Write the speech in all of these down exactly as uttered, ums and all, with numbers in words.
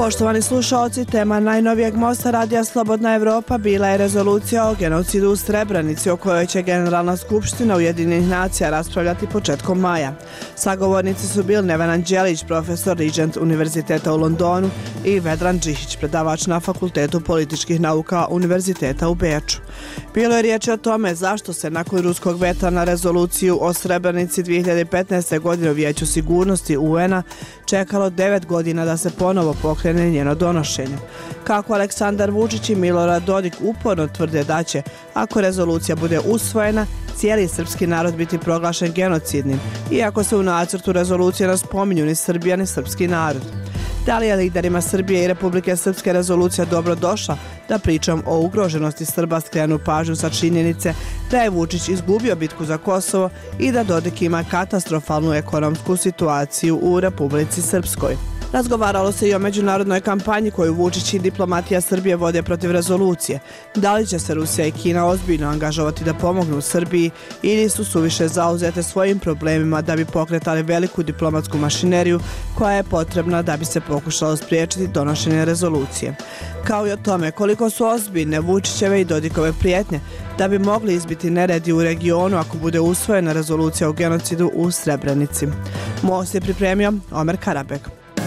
Poštovani slušaoci, tema najnovijeg mosta Radija Slobodna Evropa bila je rezolucija o genocidu u Srebrenici, o kojoj će Generalna skupština Ujedinjenih nacija raspravljati početkom maja. Sagovornici su bili Neven Anđelić, profesor Regent Univerziteta u Londonu, i Vedran Đihić, predavač na Fakultetu političkih nauka Univerziteta u Beču. Bilo je riječi o tome zašto se nakon ruskog veta na rezoluciju o Srebrenici dvije hiljade petnaeste. godine u Vijeću sigurnosti U N-a čekalo devet godina da se ponovo pokrene njeno donošenje. Kako Aleksandar Vučić i Milorad Dodik uporno tvrde da će, ako rezolucija bude usvojena, cijeli srpski narod biti proglašen genocidnim, iako se u nacrtu rezolucije ne spominju ni Srbija ni srpski narod. Da li je liderima Srbije i Republike Srpske rezolucija dobro došla da pričom o ugroženosti Srba skrenu pažnju sa činjenice da je Vučić izgubio bitku za Kosovo i da Dodik ima katastrofalnu ekonomsku situaciju u Republici Srpskoj. Razgovaralo se i o međunarodnoj kampanji koju Vučić i diplomatija Srbije vode protiv rezolucije. Da li će se Rusija i Kina ozbiljno angažovati da pomognu Srbiji ili su suviše zauzete svojim problemima da bi pokretali veliku diplomatsku mašineriju koja je potrebna da bi se pokušalo spriječiti donošenje rezolucije. Kao i o tome koliko su ozbiljne Vučićeve i Dodikove prijetnje da bi mogli izbiti neredi u regionu ako bude usvojena rezolucija o genocidu u Srebrenici. Most je pripremio Omer Karabek.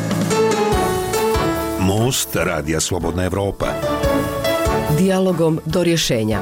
Most Radija Slobodna Evropa. Dijalogom do rješenja.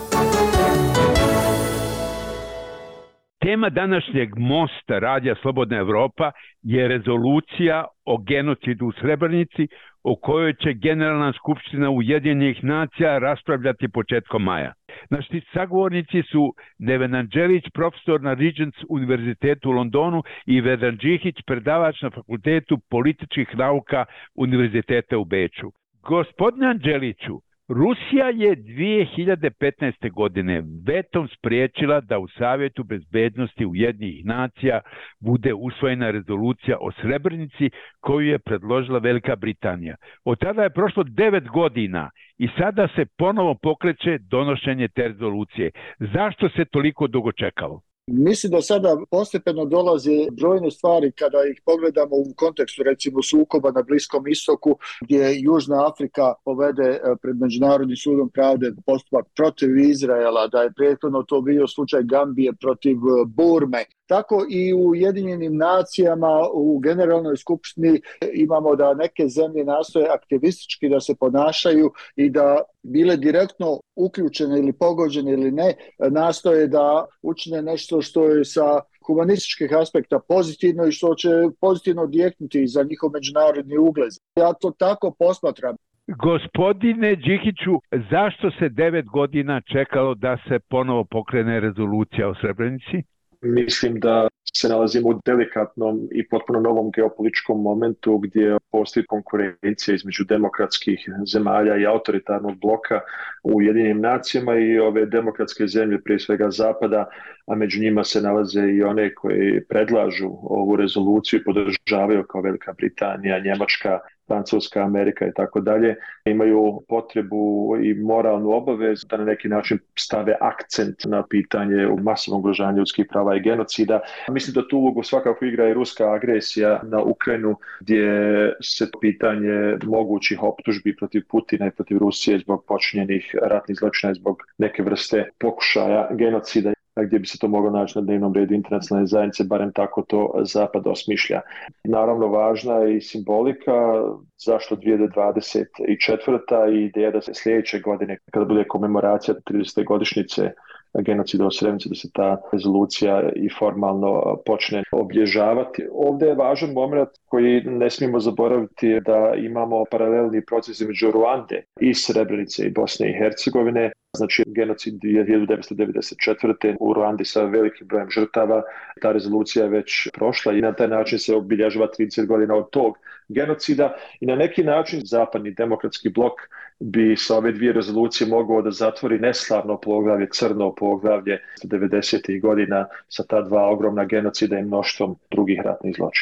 Tema današnjeg mosta Radija Slobodna Evropa je rezolucija o genocidu u Srebrenici, o kojoj će Generalna skupština Ujedinjenih nacija raspravljati početkom maja. Naši sagovornici su Neven Anđelić, profesor na Regent Univerzitetu u Londonu, i Vedran Đihić, predavač na Fakultetu političkih nauka Univerziteta u Beču. Gospodine Anđeliću, Rusija je dvije hiljade petnaeste. godine vetom spriječila da u Savjetu bezbednosti Ujedinjenih nacija bude usvojena rezolucija o Srebrenici koju je predložila Velika Britanija. Od tada je prošlo devet godina i sada se ponovo pokreće donošenje te rezolucije. Zašto se toliko dugo čekalo? Mislim da sada postepeno dolaze brojne stvari kada ih pogledamo u kontekstu recimo sukoba na Bliskom istoku gdje Južna Afrika povede pred Međunarodnim sudom pravde postupak protiv Izraela, da je prethodno to bio slučaj Gambije protiv Burme. Tako i u Ujedinjenim nacijama u Generalnoj skupštini imamo da neke zemlje nastoje aktivistički da se ponašaju i da bile direktno uključene ili pogođene ili ne, nastoje da učine nešto što je sa humanističkih aspekta pozitivno i što će pozitivno odjeknuti za njihov međunarodni ugled. Ja to tako posmatram. Gospodine Đihiću, zašto se devet godina čekalo da se ponovo pokrene rezolucija o Srebrenici? Mislim da se nalazimo u delikatnom i potpuno novom geopolitičkom momentu gdje postoji konkurencija između demokratskih zemalja i autoritarnog bloka u Ujedinjenim nacijama i ove demokratske zemlje, prije svega Zapada, a među njima se nalaze i one koji predlažu ovu rezoluciju i podržavaju kao Velika Britanija, Njemačka, Francuska, Amerika i tako dalje, imaju potrebu i moralnu obavezu da na neki način stave akcent na pitanje masovnog ugrožavanja ljudskih prava i genocida. Mislim da tu ulogu svakako igra i ruska agresija na Ukrajinu, gdje se pitanje mogućih optužbi protiv Putina i protiv Rusije zbog počinjenih ratnih zločina, zbog neke vrste pokušaja genocida, gdje bi se to moglo naći na dnevnom redu internacionalne zajednice, barem tako to Zapad osmišlja. Naravno, važna je i simbolika, zašto dvije hiljade dvadeset četvrta. i ideja da se sljedeće godine, kada bude komemoracija tridesete godišnjice genocida u Srebrenici, da se ta rezolucija i formalno počne obilježavati. Ovdje je važan moment koji ne smijemo zaboraviti, da imamo paralelni proces između Ruande i Srebrenice i Bosne i Hercegovine. Znači, genocid je hiljadu devetsto devedeset četvrte. u Ruandi sa velikim brojem žrtava. Ta rezolucija je već prošla i na taj način se obilježava trideset godina od tog genocida i na neki način zapadni demokratski blok bi sa ove dvije rezolucije mogao da zatvori neslavno poglavlje, crno poglavlje devedesetih godina sa ta dva ogromna genocida i mnoštvom drugih ratnih zločina.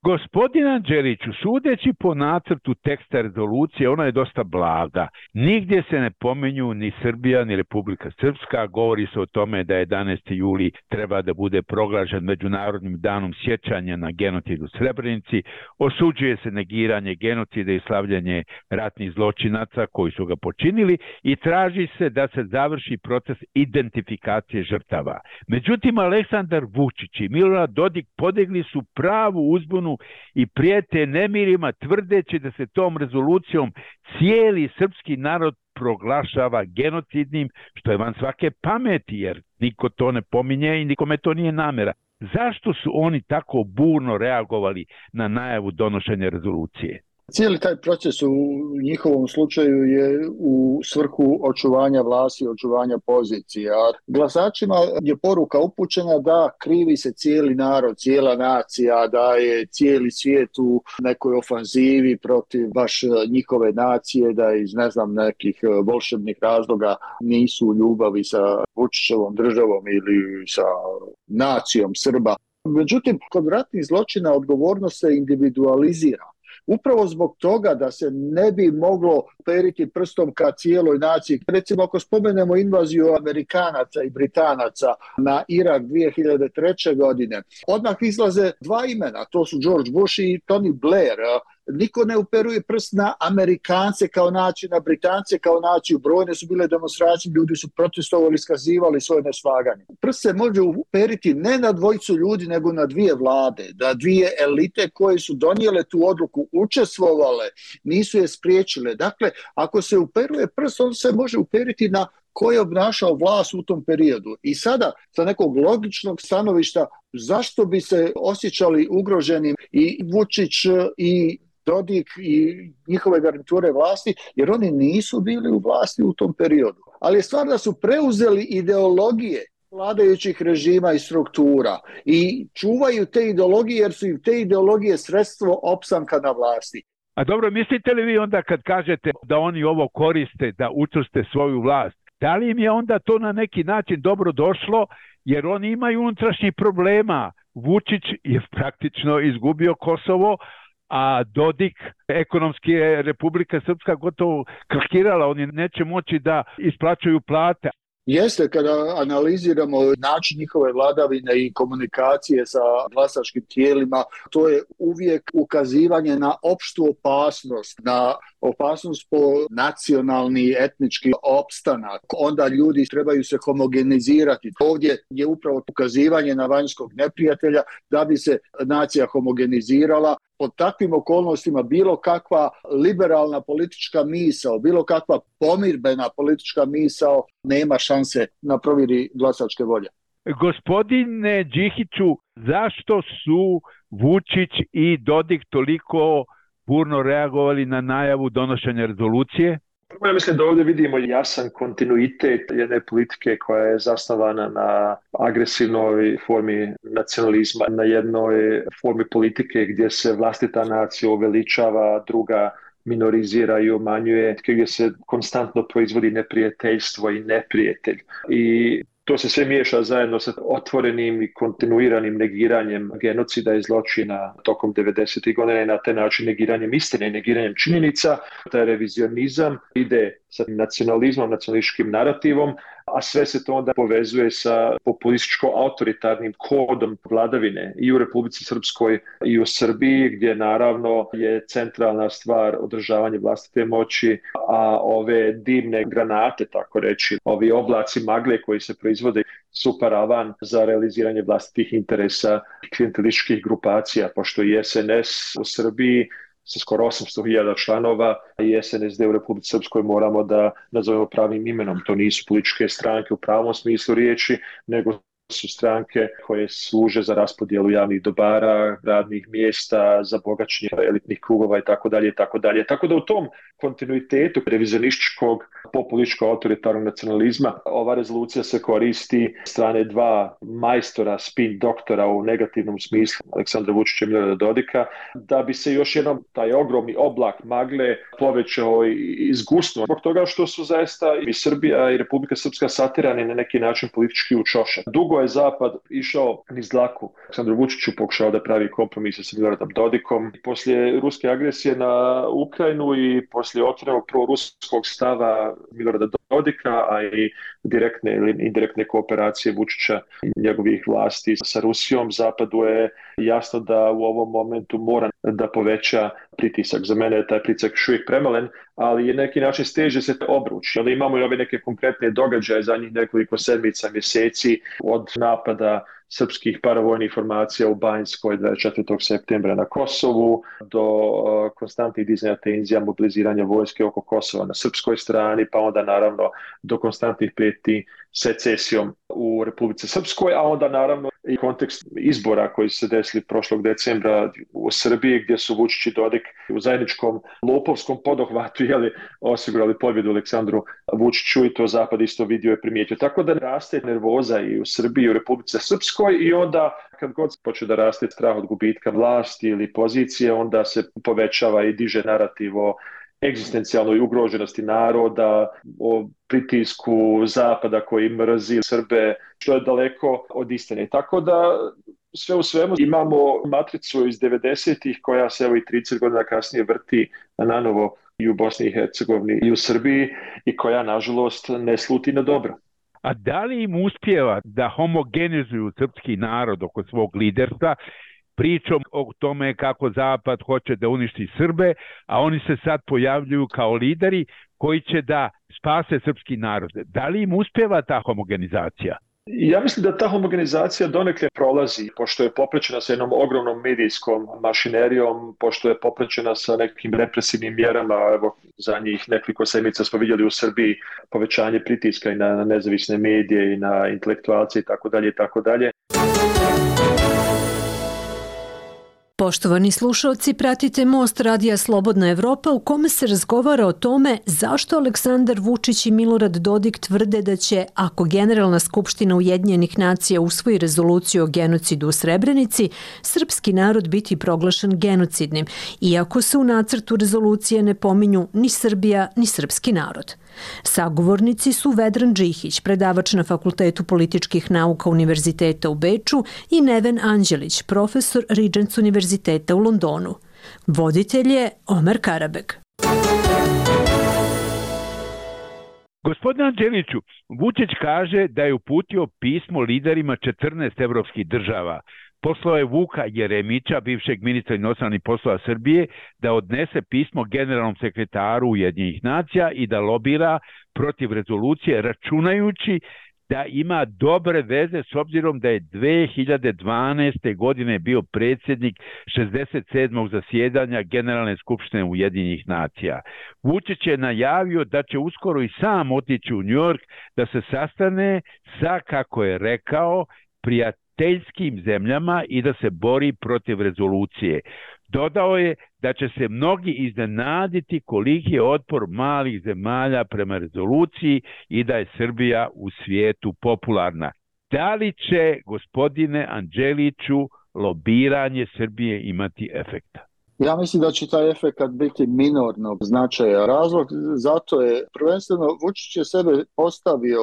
Gospodin Anđeliću, sudeći po nacrtu teksta rezolucije, ona je dosta blaga. Nigdje se ne pominju ni Srbija, ni Republika Srpska. Govori se o tome da jedanaesti juli treba da bude proglašen Međunarodnim danom sjećanja na genocid u Srebrenici. Osuđuje se negiranje genocida i slavljanje ratnih zločinaca koji su ga počinili i traži se da se završi proces identifikacije žrtava. Međutim, Aleksandar Vučić i Milorad Dodik podigli su pravu uzbunu i prijete nemirima tvrdeći da se tom rezolucijom cijeli srpski narod proglašava genocidnim, što je van svake pameti, jer niko to ne pominje i nikome to nije namera. Zašto su oni tako burno reagovali na najavu donošenja rezolucije? Cijeli taj proces u njihovom slučaju je u svrhu očuvanja vlasti, očuvanja pozicija. Glasačima je poruka upućena da krivi se cijeli narod, cijela nacija, da je cijeli svijet u nekoj ofanzivi protiv baš njihove nacije, da iz ne znam nekih volšebnih razloga nisu u ljubavi sa Vučićevom državom ili sa nacijom Srba. Međutim, kod ratnih zločina odgovornost se individualizira. Upravo zbog toga da se ne bi moglo periti prstom ka cijeloj naciji. Recimo ako spomenemo invaziju Amerikanaca i Britanaca na Irak dvije hiljade treće. godine, odmah izlaze dva imena, to su George Bush i Tony Blair. Niko ne uperuje prst na Amerikance kao naciju, na Britance kao naciju. Brojne su bile demonstracije, ljudi su protestovali, iskazivali svoje neslaganje. Prst se može uperiti ne na dvojicu ljudi, nego na dvije vlade, na dvije elite koje su donijele tu odluku, učestvovale, nisu je spriječile. Dakle, ako se uperuje prst, on se može uperiti na ko je obnašao vlast u tom periodu. I sada, sa nekog logičnog stanovišta, zašto bi se osjećali ugroženim i Vučić i Dodik i njihove garniture vlasti, jer oni nisu bili u vlasti u tom periodu. Ali je stvar da su preuzeli ideologije vladajućih režima i struktura i čuvaju te ideologije jer su im te ideologije sredstvo opstanka na vlasti. A dobro, mislite li vi onda kad kažete da oni ovo koriste da učvrste svoju vlast, da li im je onda to na neki način dobro došlo, jer oni imaju unutrašnjih problema? Vučić je praktično izgubio Kosovo, a Dodik, ekonomski je Republika Srpska gotovo krahirala, oni neće moći da isplaćuju plate. Jeste, kada analiziramo način njihove vladavine i komunikacije sa glasačkim tijelima, to je uvijek ukazivanje na opštu opasnost, na opasnost po nacionalni, etnički opstanak. Onda ljudi trebaju se homogenizirati. Ovdje je upravo ukazivanje na vanjskog neprijatelja da bi se nacija homogenizirala. Pod takvim okolnostima bilo kakva liberalna politička misao, bilo kakva pomirbena politička misao nema šanse na provjeri glasačke volje. Gospodine Đihiću, zašto su Vučić i Dodik toliko burno reagovali na najavu donošenja rezolucije? Ja mislim da ovdje vidimo jasan kontinuitet jedne politike koja je zasnovana na agresivnoj formi nacionalizma, na jednoj formi politike gdje se vlastita nacija uveličava, druga minorizira i umanjuje, gdje se konstantno proizvodi neprijateljstvo i neprijatelj. I to se sve miješa zajedno sa otvorenim i kontinuiranim negiranjem genocida i zločina tokom devedesetih godina i na taj način negiranjem istine i negiranjem činjenica. Taj revizionizam ide sa nacionalizmom, nacionalističkim narativom, a sve se to onda povezuje sa populističko-autoritarnim kodom vladavine i u Republici Srpskoj i u Srbiji, gdje naravno je centralna stvar održavanje vlastite moći, a ove dimne granate, tako reći, ovi oblaci magle koji se proizvode su paravan za realiziranje vlastitih interesa klijentelističkih grupacija, pošto i S N S u Srbiji sa skoro osamsto hiljada članova i S N S D u Republici Srpskoj moramo da nazovemo pravim imenom. To nisu političke stranke u pravom smislu riječi, nego su stranke koje služe za raspodjelu javnih dobara, radnih mjesta, za bogaćenje elitnih krugova i tako dalje i tako dalje. Tako da u tom kontinuitetu revizionističkog populističkog autoritarnog nacionalizma ova rezolucija se koristi strane dva majstora, spin doktora u negativnom smislu, Aleksandra Vučića i Milorada Dodika, da bi se još jednom taj ogromni oblak magle povećao i izgusnuo. Zbog toga što su zaista i Srbija i Republika Srpska satirani na neki način politički u čošak. Dugo ovaj zapad išao niz dlaku Aleksandru Vučiću, pokušao da pravi kompromise sa Miloradom Dodikom. Poslije ruske agresije na Ukrajinu i poslije otvorenog proruskog stava Milorada Dodika, a i direktne ili indirektne kooperacije Vučića i njegovih vlasti sa Rusijom, zapadu je jasno da u ovom momentu mora da poveća pritisak. Za mene je taj pritisak još uvijek premalen, ali je neki način steže se obruč. Ali imamo i ove neke konkretne događaje zadnjih nekoliko sedmica, mjeseci, od napada srpskih paravojnih formacija u Banjskoj dvadeset četvrtog septembra na Kosovu do uh, konstantnih dizanja tenzija, mobiliziranja vojske oko Kosova na srpskoj strani, pa onda naravno do konstantnih prijetnji secesijom u Republici Srpskoj, a onda naravno i kontekst izbora koji su se desili prošlog decembra u Srbiji, gdje su Vučić i Dodik u zajedničkom lopovskom poduhvatu jeli, osigurali pobjedu Aleksandru Vučiću i to Zapad isto vidio i primijetio. Tako da raste nervoza i u Srbiji i u Republici Srpskoj i onda kad god počne da raste strah od gubitka vlasti ili pozicije, onda se povećava i diže narativ o egzistencijalnoj ugroženosti naroda, o pritisku Zapada koji mrzi Srbe, što je daleko od istine. Tako da sve u svemu imamo matricu iz devedesetih koja se evo i trideset godina kasnije vrti nanovo i u Bosni i Hercegovini i u Srbiji i koja nažalost ne sluti na dobro. A da li im uspijeva da homogenizuju srpski narod oko svog liderstva, pričom o tome kako Zapad hoće da uništi Srbe, a oni se sad pojavljuju kao lideri koji će da spase srpski narod. Da li im uspijeva ta homogenizacija? Ja mislim da ta homogenizacija donekle prolazi, pošto je popraćena sa jednom ogromnom medijskom mašinerijom, pošto je popraćena sa nekim represivnim mjerama. Evo, za njih nekoliko sedmica smo vidjeli u Srbiji povećanje pritiska i na nezavisne medije i na intelektualce i tako dalje i tako dalje. Poštovani slušalci, pratite Most radija Slobodna Evropa u kome se razgovara o tome zašto Aleksandar Vučić i Milorad Dodik tvrde da će, ako Generalna skupština Ujedinjenih nacija usvoji rezoluciju o genocidu u Srebrenici, srpski narod biti proglašen genocidnim, iako se u nacrtu rezolucije ne pominju ni Srbija ni srpski narod. Sagovornici su Vedran Džihić, predavač na Fakultetu političkih nauka Univerziteta u Beču, i Neven Anđelić, profesor Regents Univerziteta u Londonu. Voditelj je Omer Karabeg. Gospodine Anđeliću, Vučić kaže da je uputio pismo liderima četrnaest evropskih država. Poslao je Vuka Jeremića, bivšeg ministra inostranih poslova Srbije, da odnese pismo generalnom sekretaru Ujedinjenih nacija i da lobira protiv rezolucije, računajući da ima dobre veze s obzirom da je dve hiljade dvanaeste. godine bio predsjednik šezdeset sedmog zasjedanja Generalne skupštine Ujedinjenih nacija. Vučić je najavio da će uskoro i sam otići u New York da se sastane sa, kako je rekao, prijateljskim zemljama i da se bori protiv rezolucije. Dodao je da će se mnogi iznenaditi koliki je otpor malih zemalja prema rezoluciji i da je Srbija u svijetu popularna. Da li će, gospodine Anđeliću, lobiranje Srbije imati efekta? Ja mislim da će taj efekt biti minornog značaja. Razlog zato je prvenstveno Vučić je sebe postavio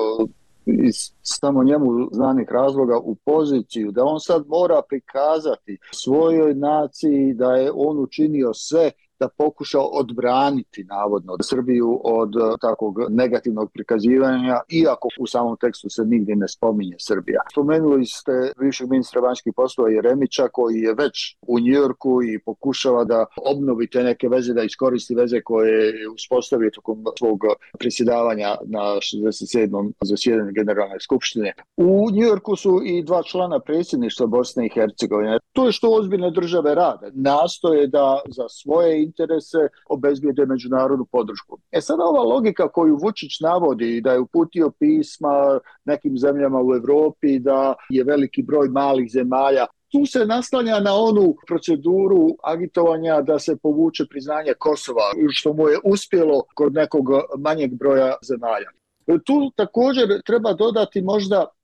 iz samo njemu znanih razloga u poziciju da on sad mora prikazati svojoj naciji da je on učinio sve da pokuša odbraniti navodno Srbiju od takvog negativnog prikazivanja, iako u samom tekstu se nigdje ne spominje Srbija. Spomenuli ste bivšeg ministra vanjskih poslova Jeremića koji je već u Njujorku i pokušava da obnovi te neke veze, da iskoristi veze koje je uspostavio tokom svog predsjedavanja na šezdeset sedmom zasjedanju Generalne skupštine. U Njujorku su i dva člana predsjedništva Bosne i Hercegovine. To je što ozbiljne države rade. Nastoje da za svoje interese obezbijede međunarodnu podršku. E sada ova logika koju Vučić navodi da je uputio pisma nekim zemljama u Europi, da je veliki broj malih zemalja, tu se naslanja na onu proceduru agitovanja da se povuče priznanje Kosova, što mu je uspjelo kod nekog manjeg broja zemalja. Tu također treba dodati možda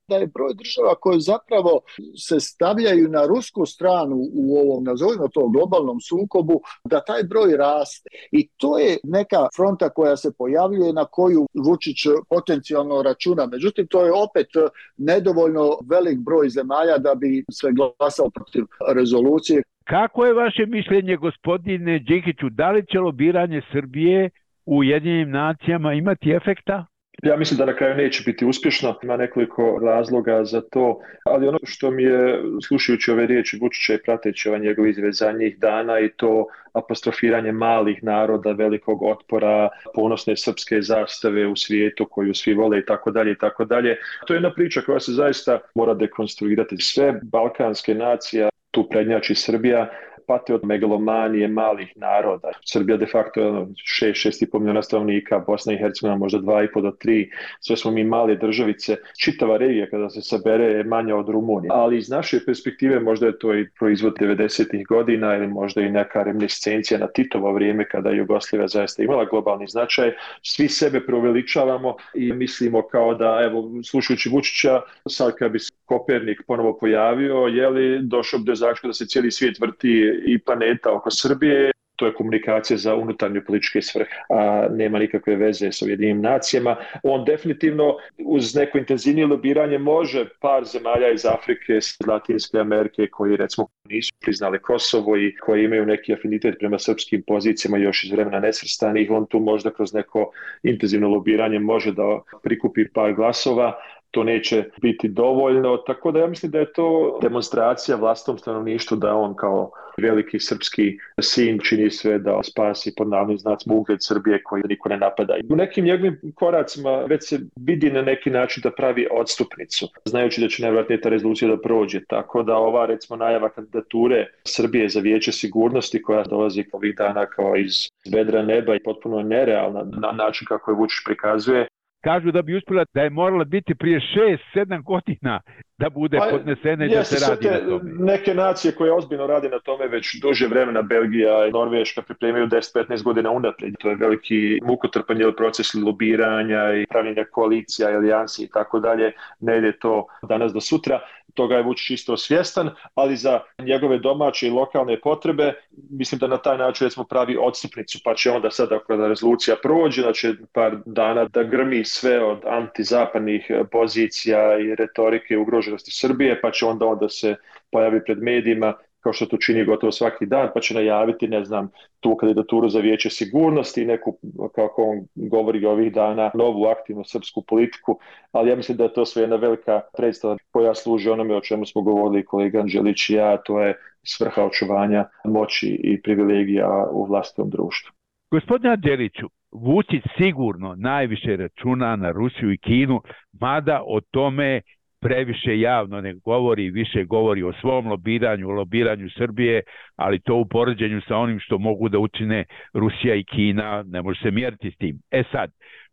da je broj država koje zapravo se stavljaju na rusku stranu u ovom, nazovimo to, globalnom sukobu, da taj broj raste. I to je neka fronta koja se pojavljuje na koju Vučić potencijalno računa. Međutim, to je opet nedovoljno velik broj zemalja da bi se glasao protiv rezolucije. Kako je vaše mišljenje, gospodine Đikiću, da li će lobiranje Srbije u Ujedinjenim nacijama imati efekta? Ja mislim da na kraju neće biti uspješno, ima nekoliko razloga za to, ali ono što mi je, slušajući ove riječi Vučića i prateći ovaj njegov izjave zadnjih dana i to apostrofiranje malih naroda, velikog otpora, ponosne srpske zastave u svijetu koju svi vole i tako dalje i tako dalje. To je jedna priča koja se zaista mora dekonstruirati. Sve balkanske nacije, tu prednjači Srbija, pate od megalomanije malih naroda. Srbija de facto šest, šest i pol milijuna stanovnika, Bosna i Hercegovina možda dva i pol do tri. Sve smo mi male državice. Čitava regija kada se sabere je manja od Rumunije. Ali iz naše perspektive možda je to i proizvod devedesetih godina ili možda i neka reminiscencija na Titovo vrijeme kada je Jugoslavija zaista imala globalni značaj. Svi sebe preuveličavamo i mislimo kao da, evo, slušajući Vučića, sad kad bi Kopernik ponovo pojavio, je li došao do zaključka da se cijeli svijet vrti i planeta oko Srbije, to je komunikacija za unutarnje političke svrhe, a nema nikakve veze s Ujedinjenim nacijama. On definitivno uz neko intenzivnije lobiranje može par zemalja iz Afrike, Latinske Amerike koji recimo nisu priznali Kosovo i koji imaju neki afinitet prema srpskim pozicijama još iz vremena nesvrstanih, on tu možda kroz neko intenzivno lobiranje može da prikupi par glasova. To neće biti dovoljno, tako da ja mislim da je to demonstracija vlastitom stanovništvu da on kao veliki srpski sin čini sve da spasi pod navodnim znacima ugled Srbije koji niko ne napada. U nekim njegovim koracima već se vidi na neki način da pravi odstupnicu, znajući da će najvjerojatnije ta rezolucija da prođe, tako da ova recimo najava kandidature Srbije za Vijeće sigurnosti koja dolazi ovih dana kao iz vedra neba i potpuno nerealna na način kako je Vučić prikazuje. Kažu da bi uspjela da je morala biti prije šest sedam godina da bude podnesene i da se radi na tome. Neke nacije koje ozbiljno rade na tome već duže vremena, Belgija i Norveška pripremaju deset petnaest godina unaprijed. To je veliki mukotrpan proces lobiranja i pravljenja koalicija, alijansi i tako dalje. Ne ide to danas do sutra. Toga je Vučić isto svjestan, ali za njegove domaće i lokalne potrebe mislim da na taj način recimo pravi odstupnicu, pa će onda sad ako da rezolucija prođe, da će par dana da grmi sve od antizapadnih pozicija i retorike ugroženosti Srbije, pa će onda onda se pojavi pred medijima kao što to čini gotovo svaki dan, pa će najaviti, ne znam, tu kandidaturu za Vijeće sigurnosti i neku, kako on govori ovih dana, novu aktivnu srpsku politiku, ali ja mislim da je to sve jedna velika predstava koja služi onome o čemu smo govorili kolega Anđelić i ja, to je svrha očuvanja moći i privilegija u vlastitom društvu. Gospodine Anđeliću, Vučić sigurno najviše računa na Rusiju i Kinu, mada o tome previše javno ne govori, više govori o svom lobiranju, o lobiranju Srbije, ali to u poređenju sa onim što mogu da učine Rusija i Kina, ne može se mjeriti s tim. E sad,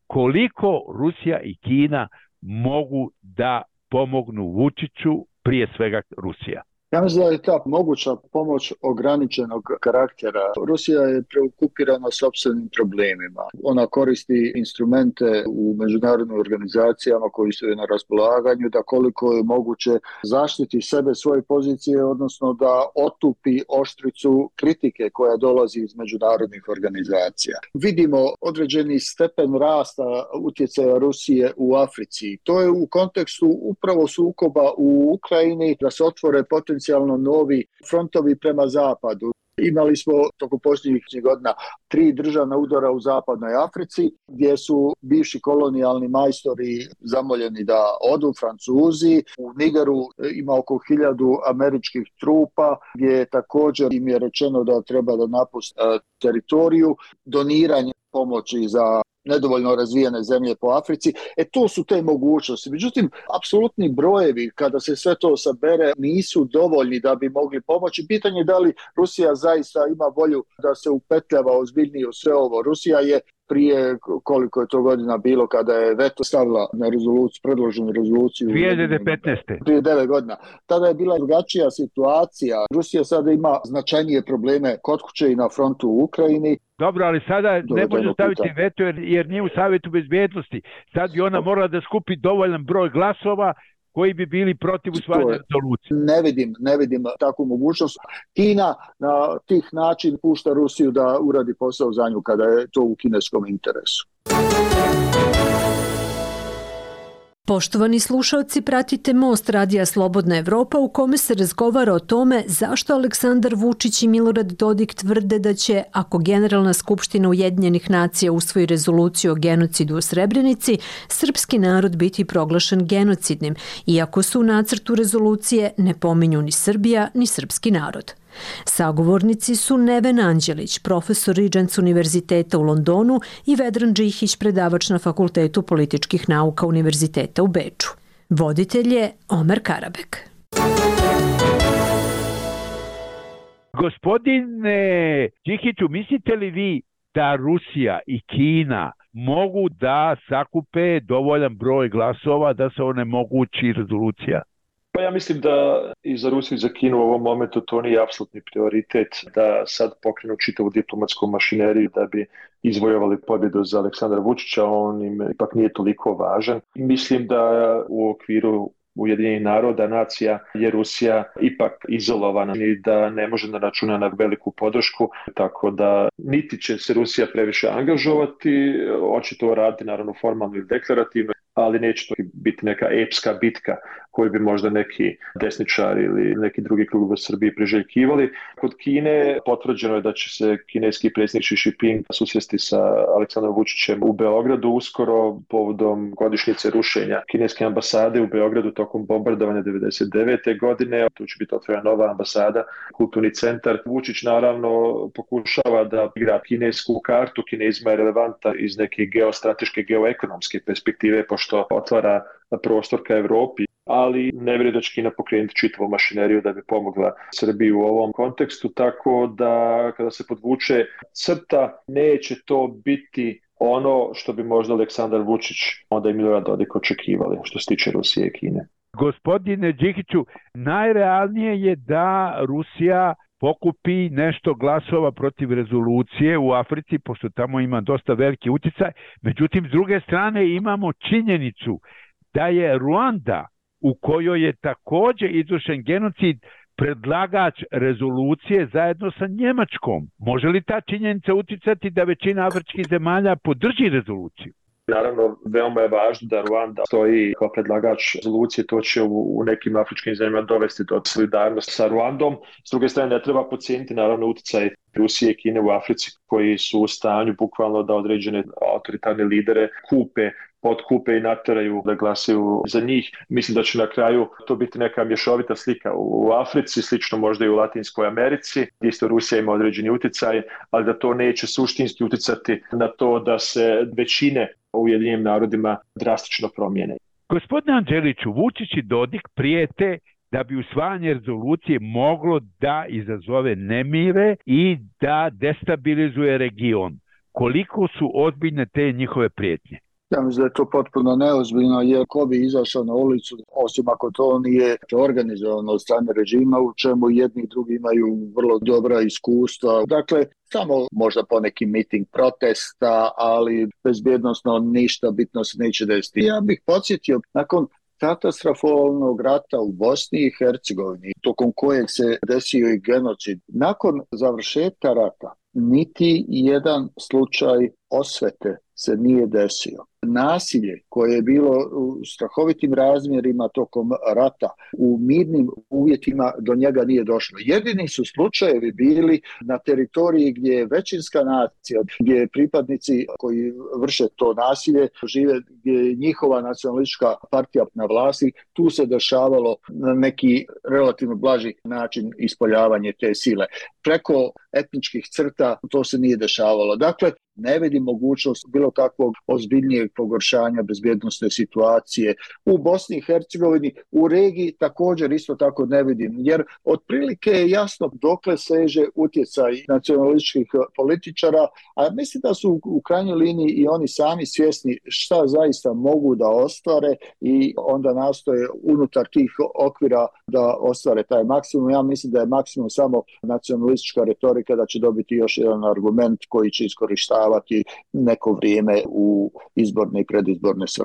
koliko Rusija i Kina mogu da pomognu Vučiću, prije svega Rusija? Ja mislim da je ta moguća pomoć ograničenog karaktera. Rusija je preokupirana sopstvenim problemima. Ona koristi instrumente u međunarodnim organizacijama koji su na raspolaganju da koliko je moguće zaštiti sebe, svoje pozicije, odnosno da otupi oštricu kritike koja dolazi iz međunarodnih organizacija. Vidimo određeni stepen rasta utjecaja Rusije u Africi. To je u kontekstu upravo sukoba u Ukrajini da se otvore potencijalno novi frontovi prema zapadu. Imali smo toko posljednjih godina tri državna udara u zapadnoj Africi gdje su bivši kolonijalni majstori zamoljeni da odu, Francuzi. U Nigeru ima oko hiljadu američkih trupa gdje također im je rečeno da treba da napuste teritoriju. Doniranje pomoći za nedovoljno razvijene zemlje po Africi. E to su te mogućnosti. Međutim, apsolutni brojevi kada se sve to sabere nisu dovoljni da bi mogli pomoći. Pitanje je da li Rusija zaista ima volju da se upetljava ozbiljnije u sve ovo. Rusija je prije koliko je to godina bilo kada je veto stavila na rezoluciju, predloženu rezoluciju. dvije hiljade petnaeste. Prije devet godina. Tada je bila drugačija situacija. Rusija sada ima značajnije probleme kod kuće i na frontu u Ukrajini. Dobro, ali sada ne može staviti veto jer, jer nije u Savjetu bezbednosti. Sad bi ona morala da skupi dovoljan broj glasova koji bi bili protiv usvajanja rezolucije? Ne vidim, ne vidim takvu mogućnost. Kina na tih način pušta Rusiju da uradi posao za nju kada je to u kineskom interesu. Poštovani slušalci, pratite Most radija Slobodna Evropa u kome se razgovara o tome zašto Aleksandar Vučić i Milorad Dodik tvrde da će, ako Generalna skupština Ujedinjenih nacija usvoji rezoluciju o genocidu u Srebrenici, srpski narod biti proglašen genocidnim, iako su u nacrtu rezolucije ne pominju ni Srbija ni srpski narod. Sagovornici su Neven Anđelić, profesor Regents univerziteta u Londonu i Vedran Džihić, predavač na Fakultetu političkih nauka Univerziteta u Beču. Voditelj je Omer Karabek. Gospodine Džihiću, mislite li vi da Rusija i Kina mogu da sakupe dovoljan broj glasova da se onemogući rezolucija? Pa ja mislim da i za Rusiju i za Kinu u ovom momentu to nije apsolutni prioritet da sad pokrenu čitavu diplomatsku mašineriju da bi izvojovali pobjedu za Aleksandra Vučića, on im ipak nije toliko važan. Mislim da u okviru Ujedinjenih naroda, nacija, je Rusija ipak izolovana i da ne može da računa na veliku podršku, tako da niti će se Rusija previše angažovati, očito radi naravno formalno ili deklarativno, ali neće to biti neka epska bitka koju bi možda neki desničari ili neki drugi klub u Srbiji priželjkivali. Kod Kine potvrđeno je da će se kineski predsjednik Xi Jinping susresti sa Aleksandrom Vučićem u Beogradu uskoro povodom godišnjice rušenja kineske ambasade u Beogradu tokom bombardovanja devedeset devete godine. Tu će biti otvorena nova ambasada, kulturni centar. Vučić naravno pokušava da igra kinesku kartu. Kinezima je relevanta iz neke geostrateške, geoekonomske perspektive, pošto otvara prostor ka Evropi, ali ne vjerujem da će Kina pokrenuti čitavu mašineriju da bi pomogla Srbiji u ovom kontekstu, tako da kada se podvuče crta, neće to biti ono što bi možda Aleksandar Vučić onda i Milorad Dodik očekivali što se tiče Rusije i Kine. Gospodine Džihiću, najrealnije je da Rusija pokupi nešto glasova protiv rezolucije u Africi, pošto tamo ima dosta veliki uticaj. Međutim, s druge strane imamo činjenicu da je Ruanda, u kojoj je također izvršen genocid, predlagač rezolucije zajedno sa Njemačkom. Može li ta činjenica uticati da većina afričkih zemalja podrži rezoluciju? Naravno, veoma je važno da Ruanda stoji kao predlagač rezolucije, to će u, u nekim afričkim zemljama dovesti do solidarnosti sa Ruandom. S druge strane, ne treba podcijeniti naravno utjecaj Rusije i Kine u Africi koji su u stanju bukvalno da određene autoritarne lidere kupe, potkupe i nateraju da glasaju za njih. Mislim da će na kraju to biti neka mješovita slika u Africi, slično možda i u Latinskoj Americi, gdje isto Rusija ima određeni utjecaj, ali da to neće suštinski utjecati na to da se većine u Ujedinjenim narodima drastično promijene. Gospodine Anđeliću, Vučić i Dodik prijete da bi usvajanje rezolucije moglo da izazove nemire i da destabilizuje region. Koliko su ozbiljne te njihove prijetnje? Ja mislim da je to potpuno neozbiljno, jer ko bi izašao na ulicu, osim ako to nije organizovano od strane režima, u čemu jedni i drugi imaju vrlo dobra iskustva. Dakle, samo možda poneki miting protesta, ali bezbjednosno ništa bitno se neće desiti. Ja bih podsjetio, nakon katastrofalnog rata u Bosni i Hercegovini, tokom kojeg se desio i genocid, nakon završetka rata, niti jedan slučaj osvete se nije desio. Nasilje koje je bilo u strahovitim razmjerima tokom rata, u mirnim uvjetima do njega nije došlo. Jedini su slučajevi bili na teritoriji gdje je većinska nacija, gdje pripadnici koji vrše to nasilje žive, gdje je njihova nacionalistička partija na vlasti, tu se dešavalo na neki relativno blaži način ispoljavanje te sile. Preko etničkih crta to se nije dešavalo. Dakle, ne vidim mogućnost bilo kakvog ozbiljnijeg pogoršanja bezbjednosne situacije u Bosni i Hercegovini, u regiji također isto tako ne vidim, jer otprilike je jasno dokle seže utjecaj nacionalističkih političara, a mislim da su u krajnjoj liniji i oni sami svjesni šta zaista mogu da ostvare i onda nastoje unutar tih okvira da ostvare taj maksimum. Ja mislim da je maksimum samo nacionalistička retorika, da će dobiti još jedan argument koji će iskorištavati neko vrijeme u izborne i predizborne svrhe.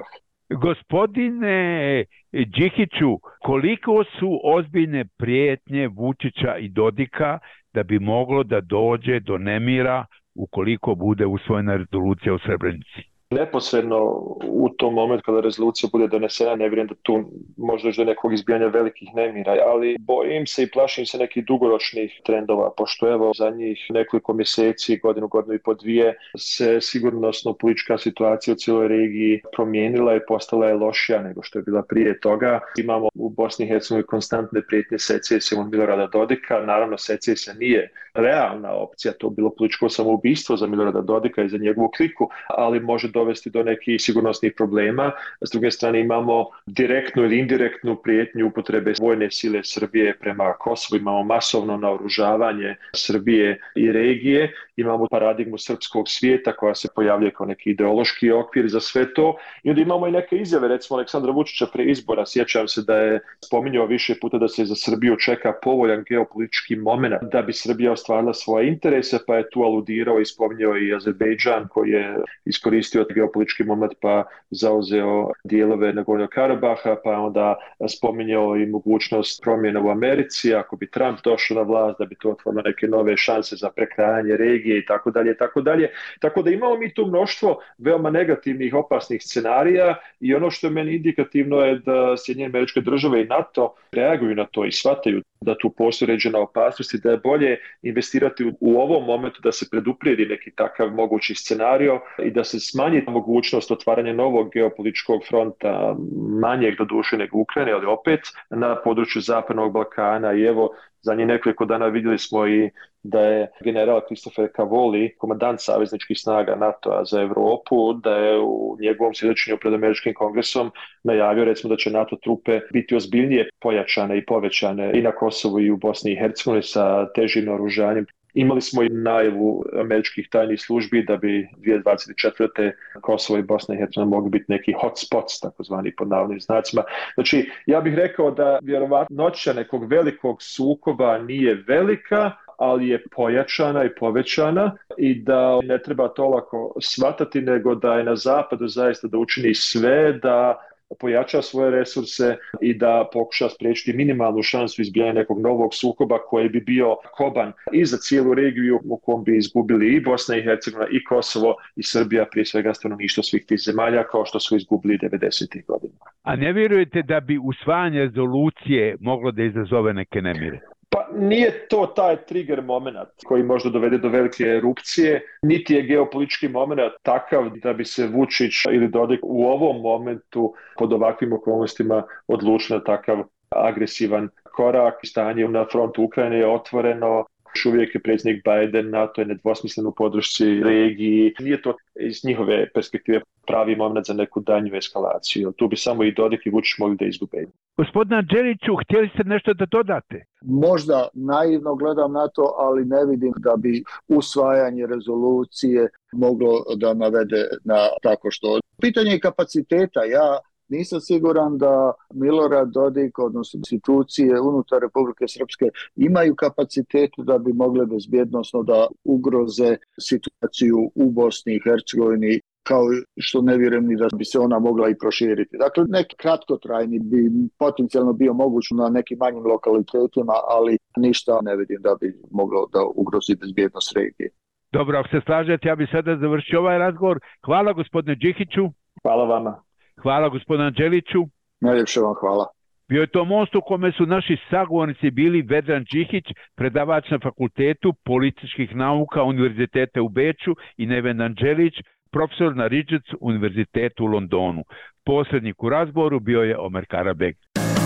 Gospodine Đikiću, koliko su ozbiljne prijetnje Vučića i Dodika da bi moglo da dođe do nemira ukoliko bude usvojena rezolucija u Srebrenici? Neposredno u tom momentu kada rezolucija bude donesena, ne vjerujem da tu može doći do nekog izbijanja velikih nemira, ali bojim se i plašim se nekih dugoročnih trendova, pošto evo za njih nekoliko mjeseci, godinu, godinu i po dvije se sigurnosno politička situacija u cijeloj regiji promijenila i postala je lošija nego što je bila prije toga. Imamo u Bosni i Hercegovini konstantne prijetnje secesijom od Milorada Dodika. Naravno, secesija nije realna opcija, to bilo političko samoubistvo za Milorada Dodika i za njegovu kliku, ali može dovesti do nekih sigurnosnih problema. S druge strane imamo direktnu ili indirektnu prijetnju upotrebe vojne sile Srbije prema Kosovu, imamo masovno naoružavanje Srbije i regije, imamo paradigmu srpskog svijeta koja se pojavljuje kao neki ideološki okvir za sve to i onda imamo i neke izjave, recimo Aleksandra Vučića pre izbora, sjećam se da je spominjao više puta da se za Srbiju čeka povoljan geopolitički moment da bi Srbija ostvarila svoje interese, pa je tu aludirao i spominjao i Azerbejdžan koji je iskoristio geopolitički moment pa zauzeo dijelove Nagornog Karabaha, pa onda spominjao i mogućnost promjena u Americi, ako bi Trump došao na vlast, da bi to otvorilo neke nove šanse za prekrajanje regije i tako dalje, i tako dalje. Tako da imamo mi tu mnoštvo veoma negativnih, opasnih scenarija i ono što je meni indikativno je da Sjedinjene Američke Države i NATO reaguju na to i shvataju da tu postoji određena opasnost i da je bolje investirati u, u ovom momentu da se preduprijedi neki takav mogući scenario i da se smanji mogućnost otvaranja novog geopolitičkog fronta, manjeg do duše nego Ukrajine, ali opet na području Zapadnog Balkana. I evo, za njih nekoliko dana vidjeli smo i da je general Christopher Cavoli, komandant savezničkih snaga NATO-a za Europu, da je u njegovom svjedočenju pred Američkim kongresom najavio recimo da će NATO trupe biti ozbiljnije pojačane i povećane i na Kosovu i u Bosni i Hercegovini sa težim naoružanjem. Imali smo i najavu američkih tajnih službi da bi dvije tisuće dvadeset četvrte. Kosovo i Bosna i Hercegovina mogli biti neki hotspots, takozvani pod navodnim znacima. Znači, ja bih rekao da vjerovatnoća nekog velikog sukoba nije velika, ali je pojačana i povećana i da ne treba to lako shvatati, nego da je na zapadu zaista da učini sve da pojača svoje resurse i da pokuša spriječiti minimalnu šansu izbijanja nekog novog sukoba koji bi bio koban i za cijelu regiju u kom bi izgubili i Bosna i Hercegovina i Kosovo i Srbija, prije svega stanovništvo svih tih zemalja, kao što su izgubili devedesetih godina. A ne vjerujete da bi usvajanje rezolucije moglo da izazove neke nemire? Pa nije to taj trigger moment koji možda dovede do velike erupcije, niti je geopolitički moment takav da bi se Vučić ili Dodik u ovom momentu pod ovakvim okolnostima odlučili na takav agresivan korak. Stanje na frontu Ukrajine je otvoreno, još uvijek je predsjednik Biden, NATO je nedvosmislen u podršci regiji. Nije to iz njihove perspektive pravi moment za neku danju eskalaciju. Tu bi samo i Dodik i Vučić mogli da izgube. Gospodine Đeliću, htjeli ste nešto da dodate? Možda naivno gledam na to, ali ne vidim da bi usvajanje rezolucije moglo da navede na tako što. Pitanje kapaciteta, ja nisam siguran da Milorad Dodik, odnosno institucije unutar Republike Srpske, imaju kapacitet da bi mogle bezbjednosno da ugroze situaciju u Bosni i Hercegovini, kao što ne vjerujem ni da bi se ona mogla i proširiti. Dakle, neki kratkotrajni bi potencijalno bio moguć na nekim manjim lokalitetima, ali ništa ne vidim da bi moglo da ugrozi bezbjednost regije. Dobro, ako se slažete, ja bih sada završio ovaj razgovor. Hvala gospodine Đikiću. Hvala vama. Hvala gospodine Đeliću. Najljepše vam hvala. Bio je to most u kome su naši sagovornici bili Vedran Đikić, predavač na Fakultetu političkih nauka Univerziteta u Beču, i Nevendan Đelić, profesor na Regents Univerzitetu u Londonu. Posrednik u razgovoru bio je Omer Karabek.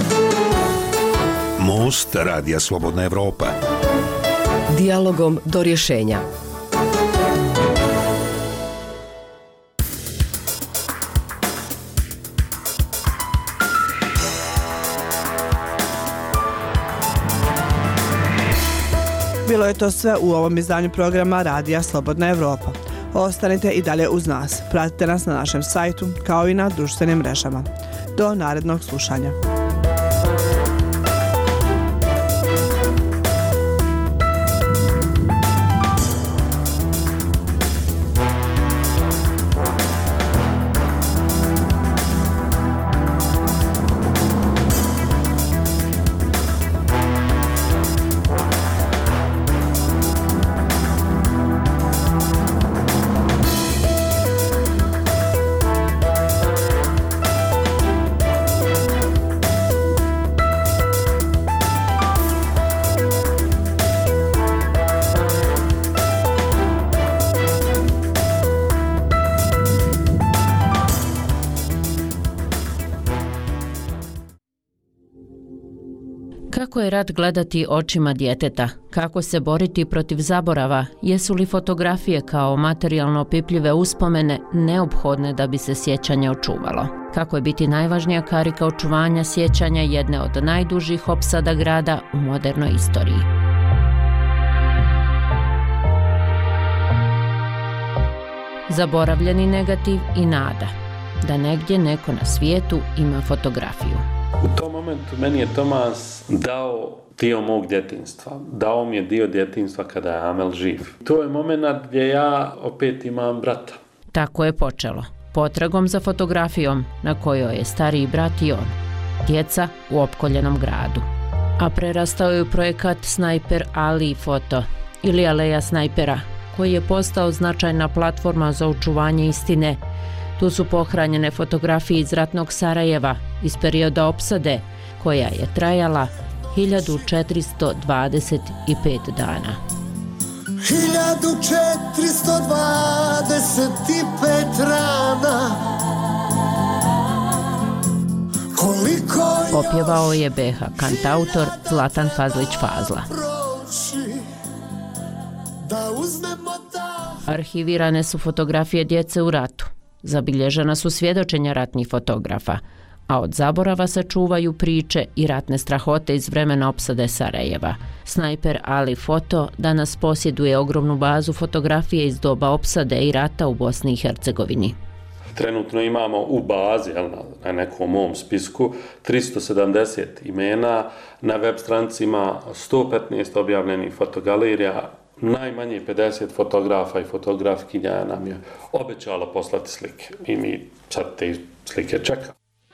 Most Radija Slobodna Evropa. Dijalogom do rješenja. Bilo je to sve u ovom izdanju programa Radija Slobodna Evropa. Ostanite i dalje uz nas. Pratite nas na našem sajtu kao i na društvenim mrežama. Do narednog slušanja. Kako je rat gledati očima djeteta? Kako se boriti protiv zaborava? Jesu li fotografije kao materijalno opipljive uspomene neophodne da bi se sjećanje očuvalo? Kako je biti najvažnija karika očuvanja sjećanja jedne od najdužih opsada grada u modernoj istoriji? Zaboravljeni negativ i nada da negdje neko na svijetu ima fotografiju. U tom momentu meni je Tomas dao dio mog djetinjstva. Dao mi je dio djetinjstva kada je Amel živ. To je moment gdje ja opet imam brata. Tako je počelo. Potragom za fotografijom na kojoj je stariji brat i on. Djeca u opkoljenom gradu. A prerastao je u projekat Snajper Ali foto ili Aleja snajpera, koji je postao značajna platforma za očuvanje istine. Tu su pohranjene fotografije iz ratnog Sarajeva iz perioda opsade, koja je trajala hiljadu četiristo dvadeset pet dana. hiljadu četiristo dvadeset pet rana. Koliko Opjevao je be ha kantautor Zlatan Fazlić Fazla. Arhivirane su fotografije djece u ratu. Zabilježena su svjedočenja ratnih fotografa, a od zaborava se čuvaju priče i ratne strahote iz vremena opsade Sarajeva. Snajper Ali foto danas posjeduje ogromnu bazu fotografije iz doba opsade i rata u Bosni i Hercegovini. Trenutno imamo u bazi, jel, na nekom mom spisku, tristo sedamdeset imena, na web stranici ima sto petnaest objavljenih fotogalerija, najmanje pedeset fotografa i fotografkinja nam je obećalo poslati slike i mi sad te slike čekamo.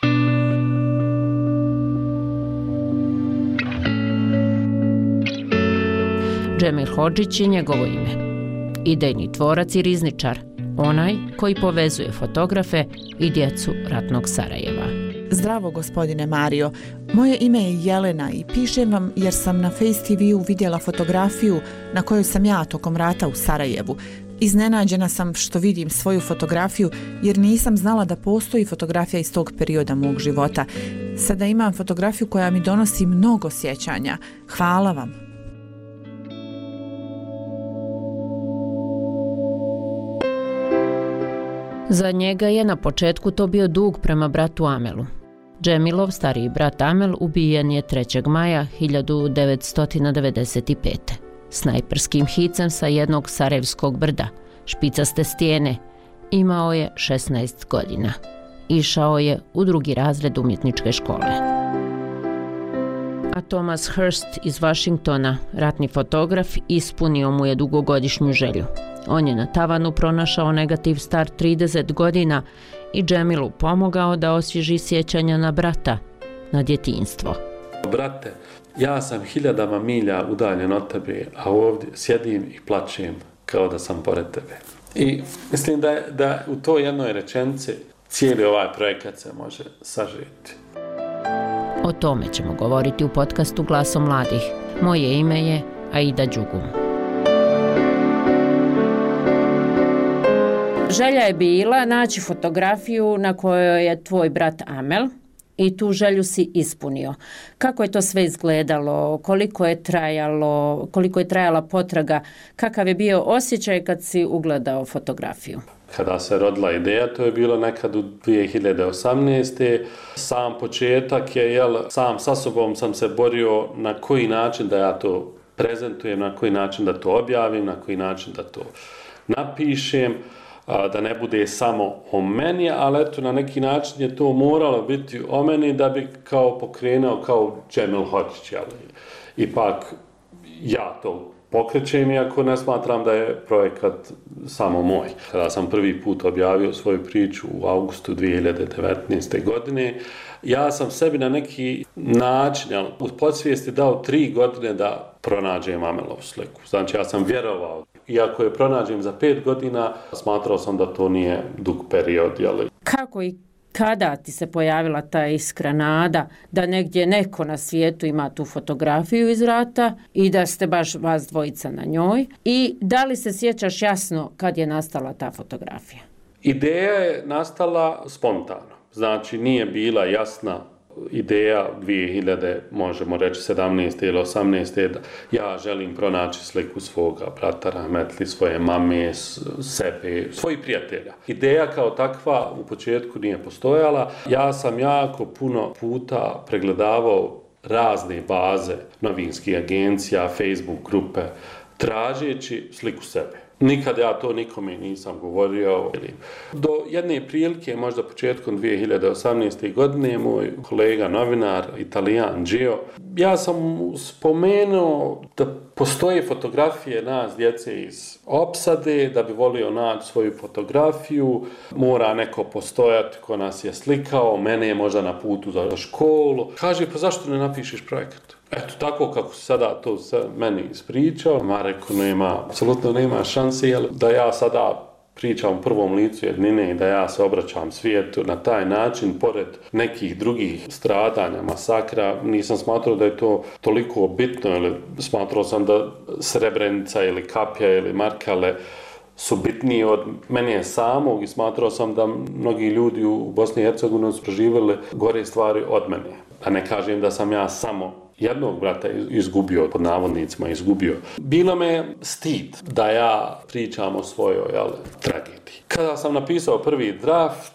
Džemil Hodžić je njegovo ime. Idejni tvorac i rizničar, onaj koji povezuje fotografe i djecu ratnog Sarajeva. Zdravo, gospodine Mario. Moje ime je Jelena i pišem vam jer sam na Face te ve-u vidjela fotografiju na kojoj sam ja tokom rata u Sarajevu. Iznenađena sam što vidim svoju fotografiju jer nisam znala da postoji fotografija iz tog perioda mog života. Sada imam fotografiju koja mi donosi mnogo sjećanja. Hvala vam. Za njega je na početku to bio dug prema bratu Amelu. Džemilov stariji brat Amel ubijen je trećeg maja hiljadu devetsto devedeset pete. Snajperskim hicem sa jednog sarajevskog brda, špicaste stijene. Imao je šesnaest godina. Išao je u drugi razred umjetničke škole. A Thomas Hurst iz Washingtona, ratni fotograf, ispunio mu je dugogodišnju želju. On je na tavanu pronašao negativ star trideset godina i Džemilu pomogao da osvježi sjećanja na brata, na djetinjstvo. Brate, ja sam hiljadama milja udaljen od tebe, a ovdje sjedim i plačem kao da sam pored tebe. I mislim da, da u toj jednoj rečenici cijeli ovaj projekat se može sažeti. O tome ćemo govoriti u podcastu Glasom mladih. Moje ime je Aida Đugum. Želja je bila naći fotografiju na kojoj je tvoj brat Amel i tu želju si ispunio. Kako je to sve izgledalo, koliko je trajalo, koliko je trajala potraga, kakav je bio osjećaj kad si ugledao fotografiju? Kada se rodila ideja, to je bilo nekad u dvije hiljade osamnaeste. Sam početak je, jel, sam sa sobom sam se borio na koji način da ja to prezentujem, na koji način da to objavim, na koji način da to napišem, da ne bude samo o meni, ali eto, na neki način je to moralo biti o meni da bi kao pokrenuo kao Džemil Hodžić, jel? Ipak ja to pokrećem, iako ne smatram da je projekat samo moj. Kada sam prvi put objavio svoju priču u augustu dvije hiljade devetnaeste. godine, ja sam sebi na neki način, jel, u podsvijesti dao tri godine da pronađem Amelovu sliku. Znači, ja sam vjerovao. Iako je pronađem za pet godina, smatrao sam da to nije dug period. Jel? Kako i kada ti se pojavila ta iskra nada da negdje neko na svijetu ima tu fotografiju iz rata i da ste baš vas dvojica na njoj? I da li se sjećaš jasno kad je nastala ta fotografija? Ideja je nastala spontano. Znači, nije bila jasna ideja dvije hiljade, možemo reći sedamnaeste ili osamnaeste da ja želim pronaći sliku svoga brata rahmetli, svoje mame, sebe, svojih prijatelja. Ideja kao takva u početku nije postojala. Ja sam jako puno puta pregledavao razne baze novinskih agencija, Facebook grupe, tražeći sliku sebe. Nikad ja to nikome nisam govorio. Do jedne prilike, možda početkom dvije hiljade osamnaeste. godine, moj kolega novinar, Italijan Gio, ja sam spomenuo da postoje fotografije nas, djece iz opsade, da bi volio naći svoju fotografiju, mora neko postojati ko nas je slikao, mene je možda na putu za školu. Kaže, pa zašto ne napišeš projekat? Eto, tako kako se sada to meni ispričao, ma rekao, nema, apsolutno nema šanse, jel, da ja sada pričam u prvom licu jednine i da ja se obraćam svijetu na taj način, pored nekih drugih stradanja, masakra, nisam smatrao da je to toliko bitno, ili smatrao sam da Srebrenica ili Kapja ili Markale su bitniji od mene samog i smatrao sam da mnogi ljudi u Bosni i Hercegovini su proživjeli gore stvari od mene. Da ne kažem da sam ja samo jednog brata izgubio, pod navodnicima izgubio. Bilo me stid da ja pričam o svojoj jel, tragediji. Kada sam napisao prvi draft,